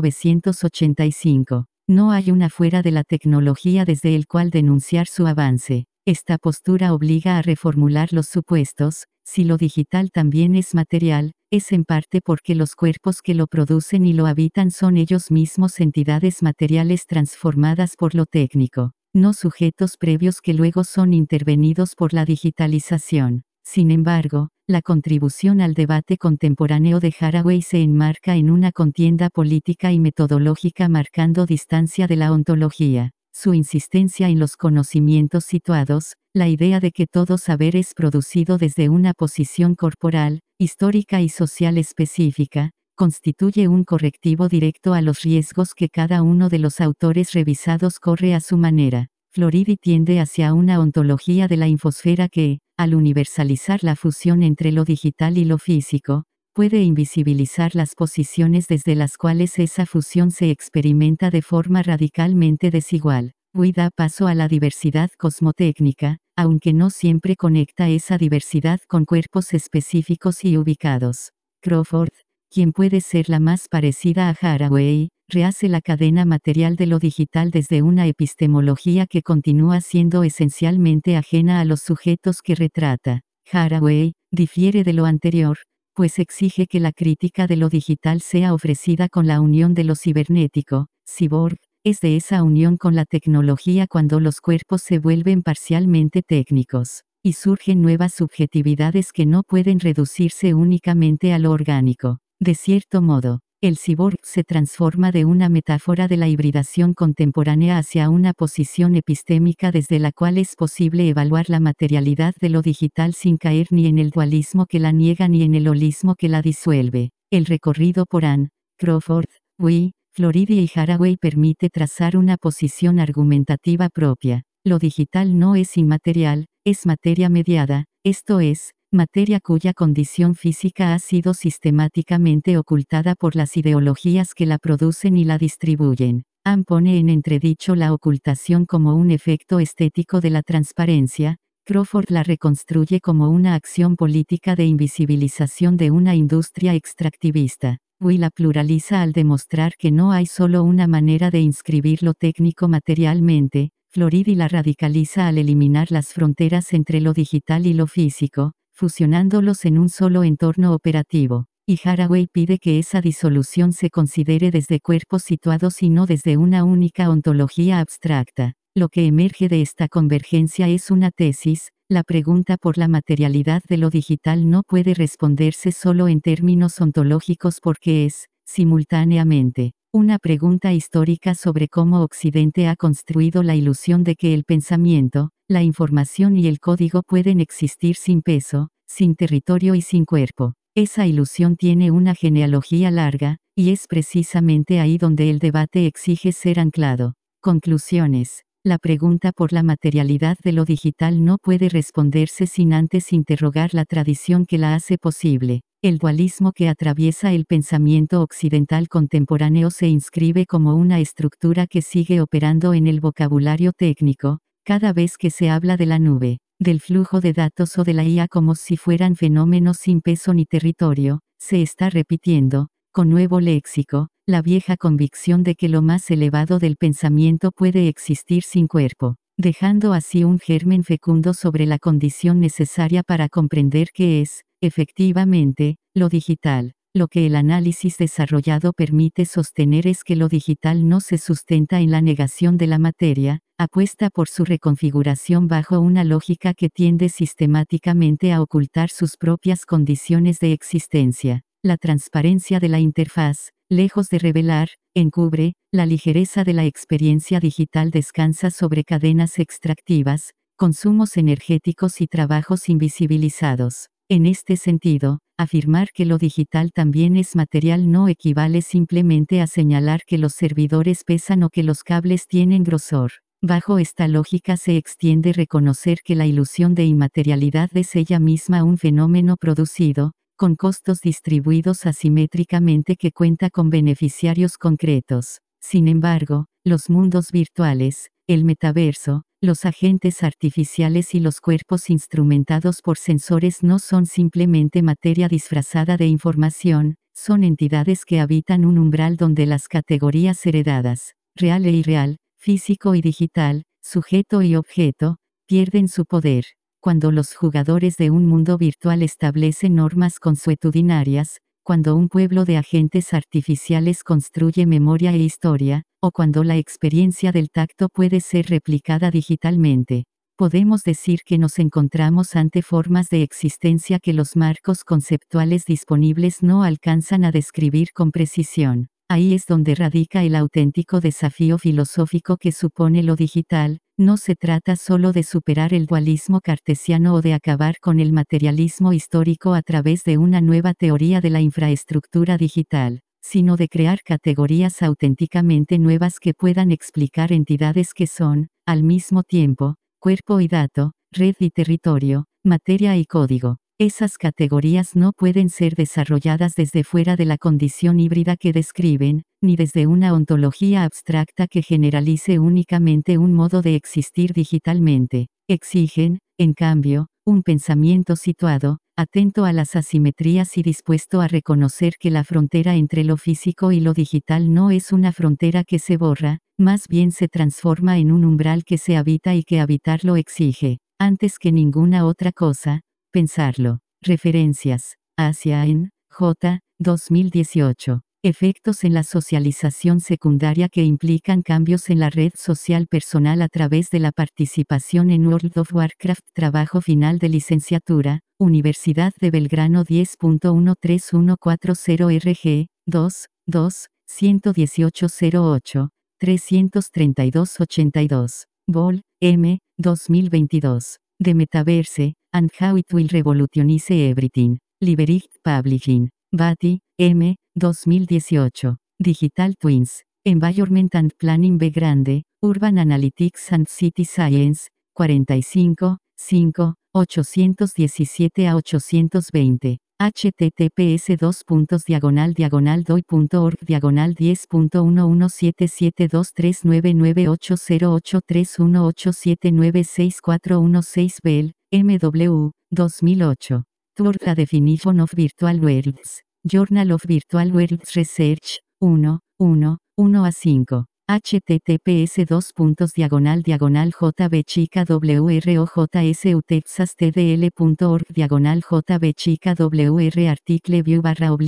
S1: 1985. No hay una fuera de la tecnología desde el cual denunciar su avance. Esta postura obliga a reformular los supuestos. Si lo digital también es material, es en parte porque los cuerpos que lo producen y lo habitan son ellos mismos entidades materiales transformadas por lo técnico, no sujetos previos que luego son intervenidos por la digitalización. Sin embargo, la contribución al debate contemporáneo de Haraway se enmarca en una contienda política y metodológica marcando distancia de la ontología. Su insistencia en los conocimientos situados, la idea de que todo saber es producido desde una posición corporal, histórica y social específica, constituye un correctivo directo a los riesgos que cada uno de los autores revisados corre a su manera. Floridi tiende hacia una ontología de la infosfera que, al universalizar la fusión entre lo digital y lo físico, puede invisibilizar las posiciones desde las cuales esa fusión se experimenta de forma radicalmente desigual. Wu da paso a la diversidad cosmotécnica, aunque no siempre conecta esa diversidad con cuerpos específicos y ubicados. Crawford, quien puede ser la más parecida a Haraway, rehace la cadena material de lo digital desde una epistemología que continúa siendo esencialmente ajena a los sujetos que retrata. Haraway difiere de lo anterior, pues exige que la crítica de lo digital sea ofrecida con la unión de lo cibernético, cyborg, es de esa unión con la tecnología cuando los cuerpos se vuelven parcialmente técnicos, y surgen nuevas subjetividades que no pueden reducirse únicamente a lo orgánico. De cierto modo, el cyborg se transforma de una metáfora de la hibridación contemporánea hacia una posición epistémica desde la cual es posible evaluar la materialidad de lo digital sin caer ni en el dualismo que la niega ni en el holismo que la disuelve. El recorrido por Anne, Crawford, Wu, Floridi y Haraway permite trazar una posición argumentativa propia. Lo digital no es inmaterial, es materia mediada, esto es, materia cuya condición física ha sido sistemáticamente ocultada por las ideologías que la producen y la distribuyen. Anne pone en entredicho la ocultación como un efecto estético de la transparencia, Crawford la reconstruye como una acción política de invisibilización de una industria extractivista. Wu la pluraliza al demostrar que no hay solo una manera de inscribir lo técnico materialmente. Floridi la radicaliza al eliminar las fronteras entre lo digital y lo físico, fusionándolos en un solo entorno operativo, y Haraway pide que esa disolución se considere desde cuerpos situados y no desde una única ontología abstracta. Lo que emerge de esta convergencia es una tesis. La pregunta por la materialidad de lo digital no puede responderse solo en términos ontológicos porque es, simultáneamente, una pregunta histórica sobre cómo Occidente ha construido la ilusión de que el pensamiento, la información y el código pueden existir sin peso, sin territorio y sin cuerpo. Esa ilusión tiene una genealogía larga, y es precisamente ahí donde el debate exige ser anclado. Conclusiones. La pregunta por la materialidad de lo digital no puede responderse sin antes interrogar la tradición que la hace posible. El dualismo que atraviesa el pensamiento occidental contemporáneo se inscribe como una estructura que sigue operando en el vocabulario técnico, cada vez que se habla de la nube, del flujo de datos o de la IA como si fueran fenómenos sin peso ni territorio, se está repitiendo, con nuevo léxico, la vieja convicción de que lo más elevado del pensamiento puede existir sin cuerpo, dejando así un germen fecundo sobre la condición necesaria para comprender qué es, efectivamente, lo digital. Lo que el análisis desarrollado permite sostener es que lo digital no se sustenta en la negación de la materia, apuesta por su reconfiguración bajo una lógica que tiende sistemáticamente a ocultar sus propias condiciones de existencia. La transparencia de la interfaz, lejos de revelar, encubre, la ligereza de la experiencia digital descansa sobre cadenas extractivas, consumos energéticos y trabajos invisibilizados. En este sentido, afirmar que lo digital también es material no equivale simplemente a señalar que los servidores pesan o que los cables tienen grosor. Bajo esta lógica se extiende reconocer que la ilusión de inmaterialidad es ella misma un fenómeno producido, con costos distribuidos asimétricamente que cuenta con beneficiarios concretos. Sin embargo, los mundos virtuales, el metaverso, los agentes artificiales y los cuerpos instrumentados por sensores no son simplemente materia disfrazada de información, son entidades que habitan un umbral donde las categorías heredadas, real e irreal, físico y digital, sujeto y objeto, pierden su poder. Cuando los jugadores de un mundo virtual establecen normas consuetudinarias, cuando un pueblo de agentes artificiales construye memoria e historia, o cuando la experiencia del tacto puede ser replicada digitalmente, podemos decir que nos encontramos ante formas de existencia que los marcos conceptuales disponibles no alcanzan a describir con precisión. Ahí es donde radica el auténtico desafío filosófico que supone lo digital. No se trata solo de superar el dualismo cartesiano o de acabar con el materialismo histórico a través de una nueva teoría de la infraestructura digital, sino de crear categorías auténticamente nuevas que puedan explicar entidades que son, al mismo tiempo, cuerpo y dato, red y territorio, materia y código. Esas categorías no pueden ser desarrolladas desde fuera de la condición híbrida que describen, ni desde una ontología abstracta que generalice únicamente un modo de existir digitalmente. Exigen, en cambio, un pensamiento situado, atento a las asimetrías y dispuesto a reconocer que la frontera entre lo físico y lo digital no es una frontera que se borra, más bien se transforma en un umbral que se habita y que habitarlo exige, antes que ninguna otra cosa, pensarlo. Referencias. Asia en, J. 2018. Efectos en la socialización secundaria que implican cambios en la red social personal a través de la participación en World of Warcraft. Trabajo final de licenciatura, Universidad de Belgrano 10.13140 RG, 11808, 33282. Bol, M. 2022. The Metaverse, and How It Will Revolutionize Everything. Libericht Publishing. Bati, M. 2018. Digital Twins. Environment and Planning B. Grande, Urban Analytics and City Science, 45, 5, 817 a 820. https://10.diagonal/10.1177239808318796416 Bell, MW, 2008. Toward the Definition of Virtual Worlds. Journal of Virtual Worlds Research, 1, 1, 1 a 5. https://wrojsutexastdl.org/jbchica-wr article view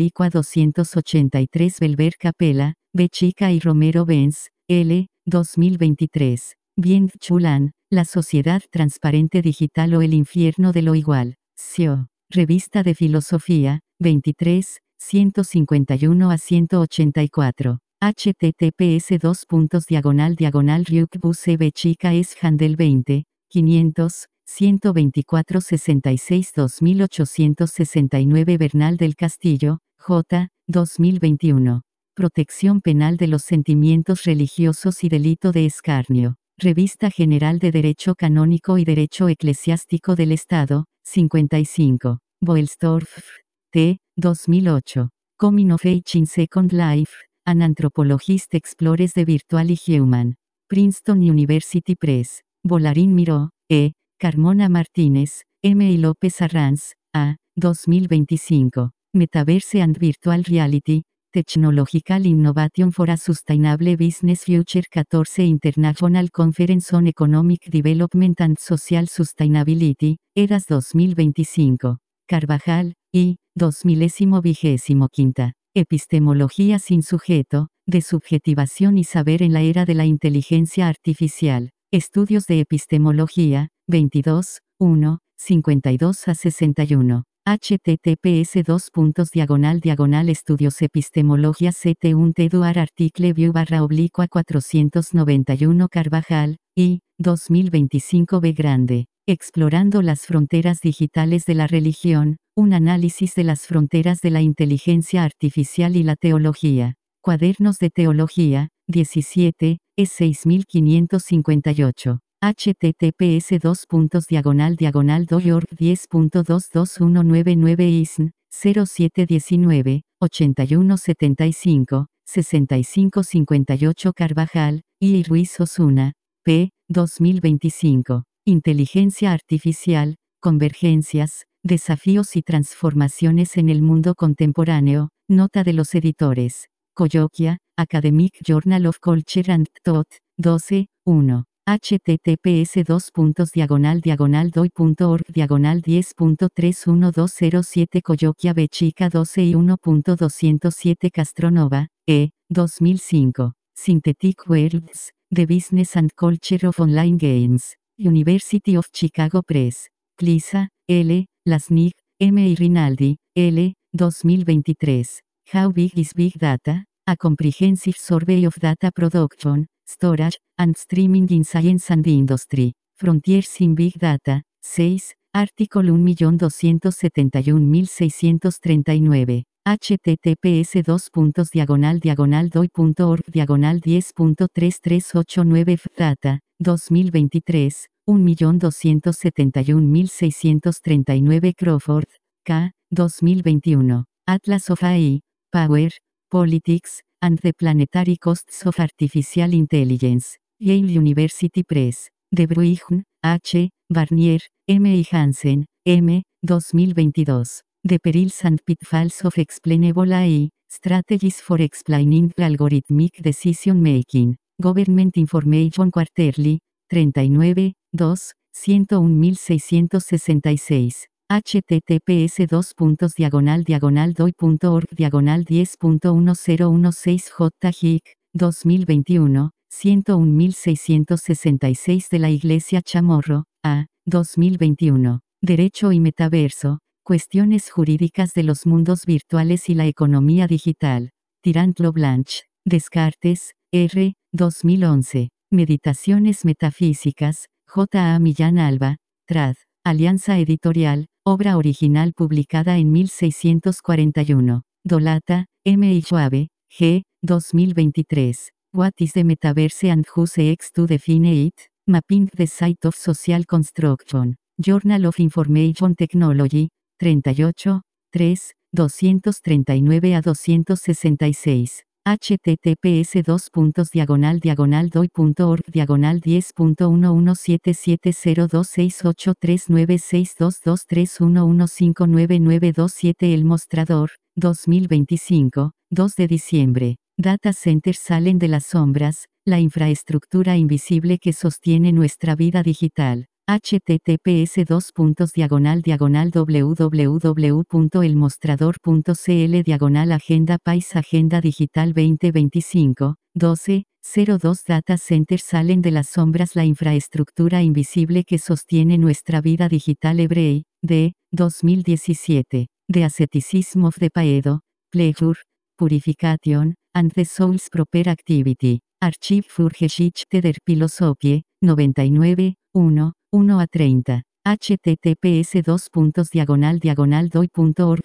S1: /283 Belver Capella, B. Chica y Romero Benz, L. 2023. Bien Chulan, La Sociedad Transparente Digital o el Infierno de lo Igual. Scio. Revista de Filosofía, 23, 151 a 184. https://ryukbus/b chica es handle 20, 500, 124 66 2869 Bernal del Castillo, J. 2021. Protección penal de los sentimientos religiosos y delito de escarnio. Revista General de Derecho Canónico y Derecho Eclesiástico del Estado, 55. Boelsdorf, T. 2008. Coming of Age in Second Life. An Anthropologist Explores the Virtual Human. Princeton University Press. Bolarín Miró, E. Carmona Martínez, M. y López Arranz, A. 2025. Metaverse and Virtual Reality. Technological Innovation for a Sustainable Business Future 14 International Conference on Economic Development and Social Sustainability, EDAS 2025. Carvajal, I. 2025. Epistemología sin sujeto, de subjetivación y saber en la era de la inteligencia artificial. Estudios de epistemología, 22, 1, 52 a 61. https estudios epistemología ct un teduar article view // 491 Carvajal, I. 2025 B grande. Explorando las fronteras digitales de la religión, un análisis de las fronteras de la inteligencia artificial y la teología. Cuadernos de Teología, 17, E6558. https doyorg 10.22199 ISN, 0719, 8175, 6558 Carvajal, I. Ruiz Osuna, p. 2025. Inteligencia artificial, convergencias, desafíos y transformaciones en el mundo contemporáneo, nota de los editores. Colloquia, Academic Journal of Culture and Thought, 12, 1. https doi.org 10.31207 Colloquia B chica 12 y 1.207 Castronova, E. 2005. Synthetic Worlds, The Business and Culture of Online Games. University of Chicago Press. Clisa, L. Lasnig, M. y Rinaldi, L. 2023. How Big is Big Data? A Comprehensive Survey of Data Production, Storage, and Streaming in Science and Industry. Frontiers in Big Data. 6. Artículo 1.271.639. https doi.org 10.3389 FData, 2023, 1.271.639 Crawford, K. 2021. Atlas of AI, Power, Politics, and the Planetary Costs of Artificial Intelligence. Yale University Press. De Bruyne, H., Barnier, M. y Hansen, M. 2022. The Perils and Pitfalls of Explainable AI, Strategies for Explaining Algorithmic Decision Making. Government Information Quarterly, 39, 2, 101.666. https doi.org 10.1016 J. Hick, 2021, 101.666 de la Iglesia Chamorro, A. 2021. Derecho y Metaverso, Cuestiones Jurídicas de los Mundos Virtuales y la Economía Digital. Tirant-Loblanche, Descartes, R. 2011. Meditaciones Metafísicas, J. A. Millán Alba, trad. Alianza Editorial, obra original publicada en 1641. Dolata, M. y Schwabe, G. 2023. What is the Metaverse and who seeks to define it? Mapping the Site of Social Construction. Journal of Information Technology, 38, 3, 239 a 266. https doi.org 10.117702683962231159927 El Mostrador, 2025, 2 de diciembre. Data centers salen de las sombras, la infraestructura invisible que sostiene nuestra vida digital. https www.elmostrador.cl Agenda País Agenda Digital 2025, 12, 02 Data centers salen de las sombras la infraestructura invisible que sostiene nuestra vida digital Hebrei, D. 2017. The Asceticism of the Paedo, Pleasure, Purification, and the Soul's Proper Activity. Archive für Geschichte der Philosophie, 99, 1, 1 a 30. https doi.org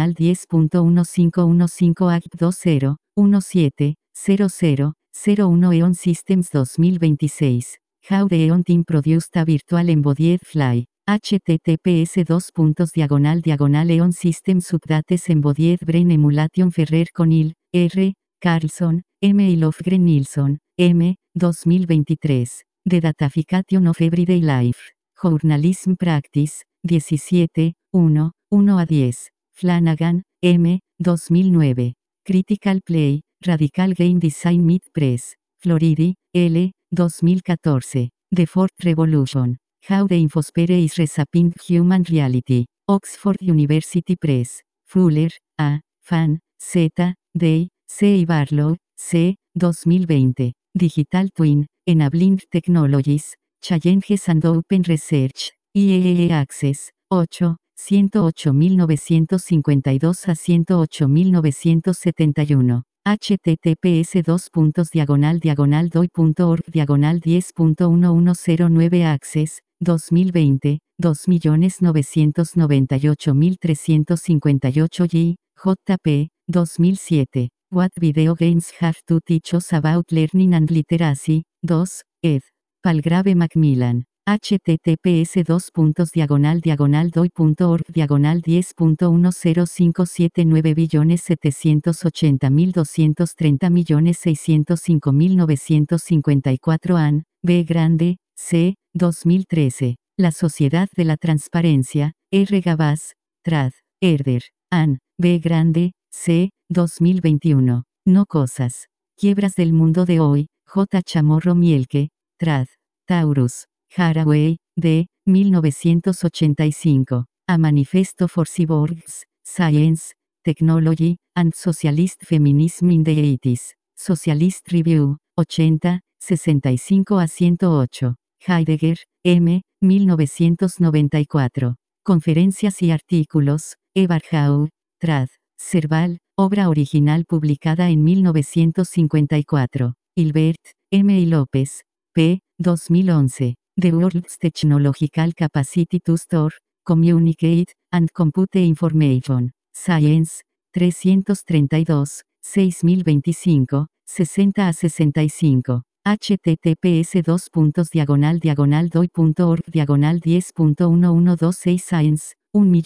S1: 10.1515 act 20, 17, 00, 01 Eon Systems 2026. How the Eon Team produced a virtual embodied fly. https Eon Systems Updates Embodied Brain Emulation Ferrer Conil, R. Carlson, M. y Lofgren Nilsson, M. 2023. The Datafication of Everyday Life. Journalism Practice, 17, 1, 1 a 10. Flanagan, M. 2009. Critical Play, Radical Game Design Mid Press. Floridi, L. 2014. The Fourth Revolution. How the Infosphere is Reshaping Human Reality. Oxford University Press. Fuller, A. Fan, Z. Day, C. y Barlow, C. 2020. Digital Twin, Enabling Technologies, Challenges and Open Research, IEEE Access, 8, 108.952 a 108.971. https://doi.org/10.1109 Access, 2020, 2.998.358 G, JP, 2007. What Video Games Have to Teach Us About Learning and Literacy, 2, ed. Palgrave Macmillan. https://doi.org/10.10579.730.605.954 An, B. Grande, C. 2013. La Sociedad de la Transparencia, R. Gabas, Trad. Herder. An, B. Grande, C. 2021. No cosas. Quiebras del mundo de hoy, J. Chamorro Mielke, Trad. Taurus. Haraway, D. 1985. A Manifesto for Cyborgs, Science, Technology, and Socialist Feminism in the 80s. Socialist Review, 80, 65 a 108. Heidegger, M. 1994. Conferencias y artículos, Eberhau, Trad. Serval, obra original publicada en 1954. Hilbert, M. y López, P. 2011. The World's Technological Capacity to Store, Communicate, and Compute Information. Science, 332, 6025, 60 a 65. https://doi.org/10.1126 Science,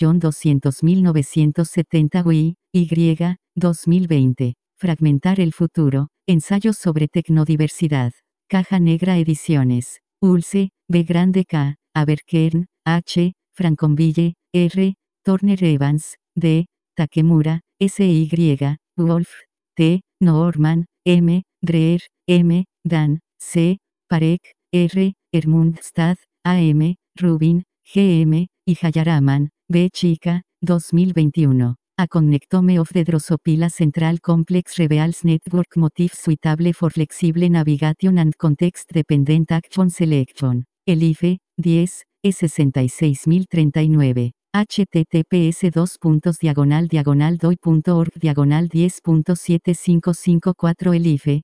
S1: 1.200.970 Wii, Y, 2020. Fragmentar el futuro, ensayos sobre tecnodiversidad. Caja Negra Ediciones. Ulse, B. Grande K. Aberkern, H. Franconville, R. Turner Evans, D. Takemura, S.Y. Wolf, T. Norman, M. Dreher, M. Dan, C. Parek, R. Hermundstad, A.M. Rubin, G.M. y Hayaraman, B. Chica, 2021. A Connectome of the Drosophila Central Complex Reveals Network Motifs Suitable for Flexible Navigation and Context Dependent Action Selection. Elife, 10, E66039. https://doi.org/10.75554 Elife,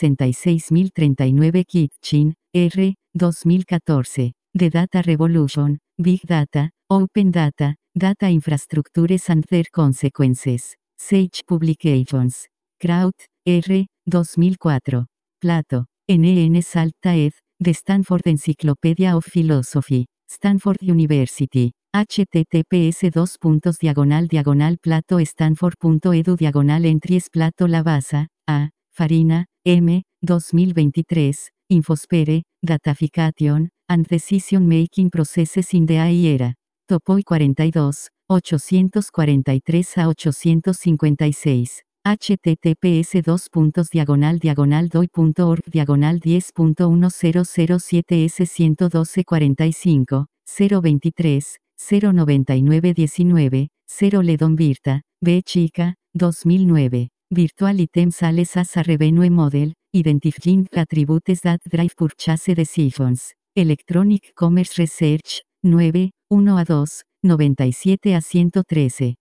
S1: 66039 Kitchin, R. 2014. The Data Revolution, Big Data, Open Data, Data Infrastructures and Their Consequences. Sage Publications. Kraut, R. 2004. Plato, N. Salta ed. The Stanford Encyclopedia of Philosophy. Stanford University. https://plato-stanford.edu/entries Plato Lavasa, A. Farina, M. 2023. Infosphere, Datafication, and Decision Making Processes in the AI Era. Topoi 42, 843 a 856. https://doi.org/10.1007s11245, 023, 09919, 0 Ledon Virta, B. Chica, 2009. Virtual Items Sales as a Revenue Model, Identifying Attributes that Drive Purchase Decisions. Electronic Commerce Research, 9, 1 a 2, 97 a 113.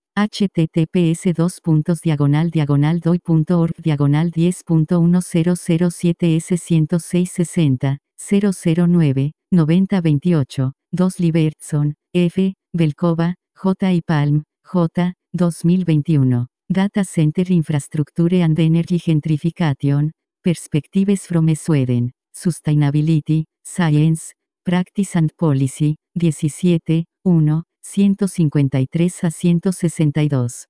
S1: https://doi.org/10.1007s10660, 009, 9028, 2 Libertson, F. Belkova, J. y Palm, J. 2021. Data Center Infrastructure and Energy Gentrification, Perspectives from Sweden. Sustainability, Science, Practice and Policy, 17, 1, 153 a 162.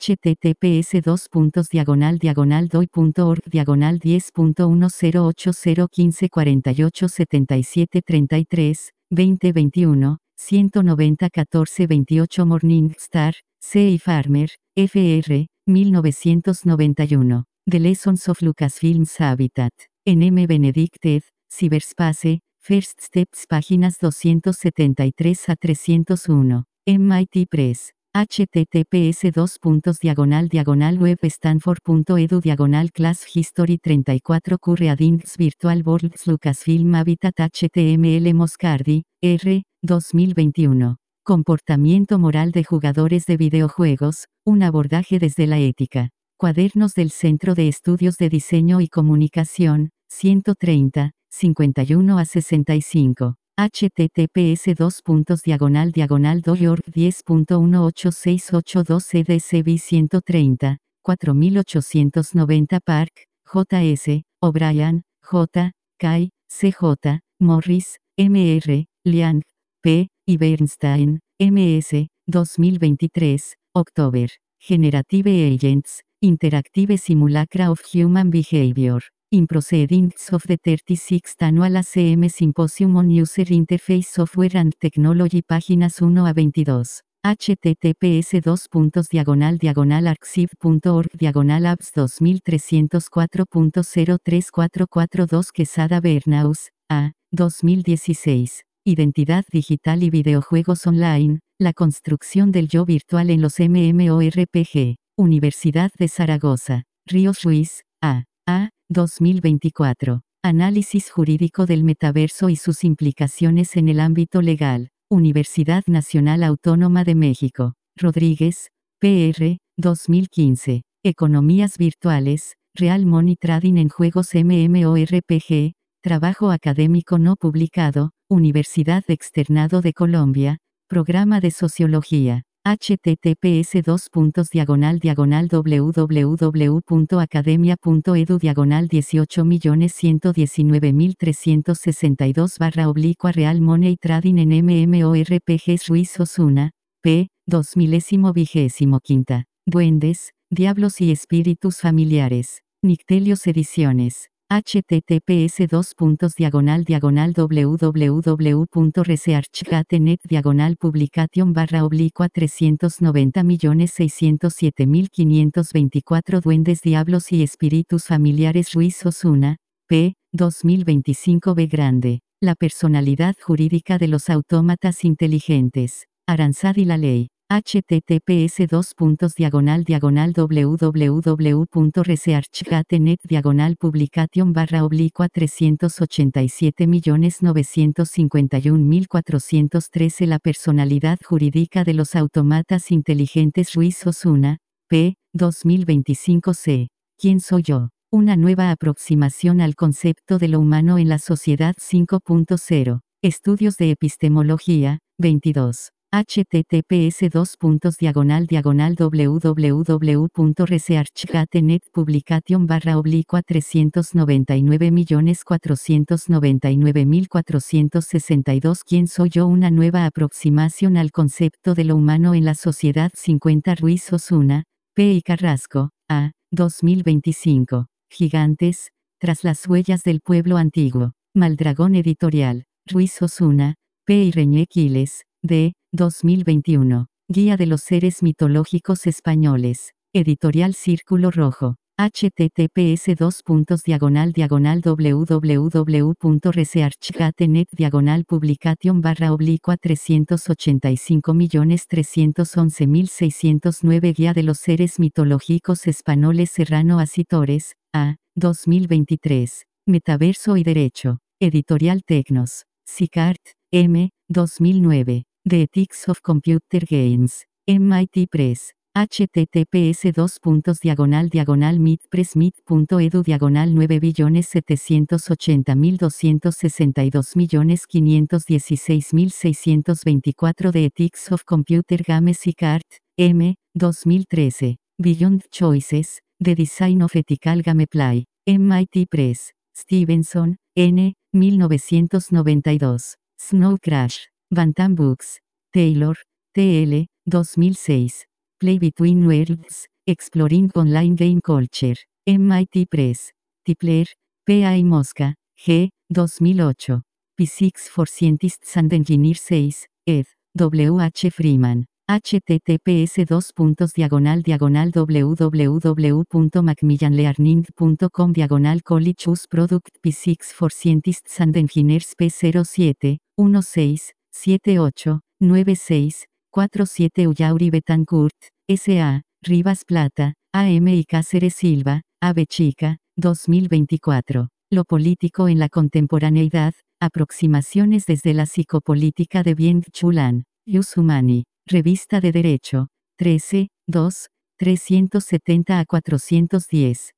S1: https://doi.org/10.108015487733, 2021, 190 14 28 Morningstar, C. y Farmer, Fr. 1991. The Lessons of Lucasfilm's Habitat. En M. Benedict ed. Cyberspace, First Steps páginas 273 a 301. MIT Press. https://web.stanford.edu/class history 34 Current Virtual Worlds Lucasfilm Habitat HTML Moscardi, R. 2021. Comportamiento moral de jugadores de videojuegos, un abordaje desde la ética. Cuadernos del Centro de Estudios de Diseño y Comunicación, 130, 51 a 65. https://doyorg 10.18682 cdcb 130, 4890 Park, J.S., O'Brien, J., Kai, C.J., Morris, M.R., Liang, P., y Bernstein, M.S., 2023, October. Generative Agents, Interactive Simulacra of Human Behavior. In Proceedings of the 36th Annual ACM Symposium on User Interface Software and Technology páginas 1 a 22. https://arxiv.org/apps 2304.03442 Quesada Bernaus, A. 2016. Identidad digital y videojuegos online, la construcción del yo virtual en los MMORPG. Universidad de Zaragoza. Ríos Ruiz, A. 2024. Análisis jurídico del metaverso y sus implicaciones en el ámbito legal. Universidad Nacional Autónoma de México. Rodríguez, PR, 2015. Economías virtuales, Real Money Trading en juegos MMORPG, trabajo académico no publicado, Universidad Externado de Colombia, Programa de Sociología. https://www.academia.edu/18.119.362/Real Money Trading en MMORPGs Ruiz Osuna, p. 2025. Duendes, Diablos y Espíritus Familiares. Nictelios Ediciones. https://www.researchgate.net/publication/390.607.524 Duendes Diablos y Espíritus Familiares Ruiz Osuna, p. 2025 B. Grande. La personalidad jurídica de los autómatas inteligentes. Aranzad y la ley. https://www.researchgate.net/publication/387.951.413 La personalidad jurídica de los autómatas inteligentes Ruiz Osuna, p. 2025 c. ¿Quién soy yo? Una nueva aproximación al concepto de lo humano en la sociedad 5.0. Estudios de epistemología, 22. https://www.researchgate.net/publication/399.499.462 ¿Quién soy yo? Una nueva aproximación al concepto de lo humano en la sociedad 50 Ruiz Osuna, P. y Carrasco, A. 2025. Gigantes, tras las huellas del pueblo antiguo. Maldragón Editorial. Ruiz Osuna, P. y Reñé Quiles, D. 2021. Guía de los seres mitológicos españoles. Editorial Círculo Rojo. https://www.researchgate.net/publication/385.311.609 Guía de los seres mitológicos españoles Serrano Asitores, A. 2023. Metaverso y Derecho. Editorial Tecnos. Sicart, M. 2009. The Ethics of Computer Games. MIT Press. https://9.pressmeet.edu/9.782.516.624 The Ethics of Computer Games Sicart, M. 2013. Beyond Choices, The Design of Ethical Gameplay. MIT Press. Stevenson, N. 1992. Snow Crash. Bantam Books. Taylor, T.L., 2006. Play Between Worlds, Exploring Online Game Culture. MIT Press. Tipler, P.A. y Mosca, G. 2008. Physics for Scientists and Engineers 6, ed. W. H. Freeman. https://www.macmillanlearning.com/college Product Physics for Scientists and Engineers P07 16 78 96 47 Ullauri Betancourt, S.A., Rivas Plata, A.M. y Cáceres Silva, Ave Chica, 2024. Lo político en la contemporaneidad, aproximaciones desde la psicopolítica de Byung-Chul Han, Jus Humani, Revista de Derecho, 13, 2, 370 a 410.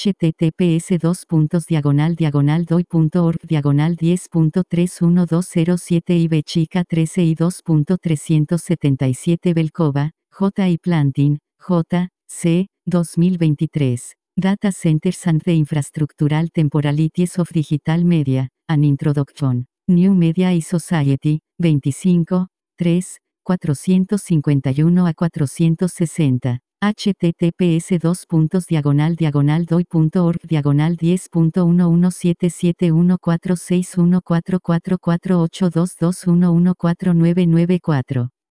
S1: https://doi.org 10.31207 IB Chica 13 y 2.377 Belkova, J. y Plantin, J. C. 2023. Data Centers and the Infrastructural Temporalities of Digital Media, an Introduction. New Media y Society, 25, 3, 451 a 460. https://doi.org 10.117714614444822114994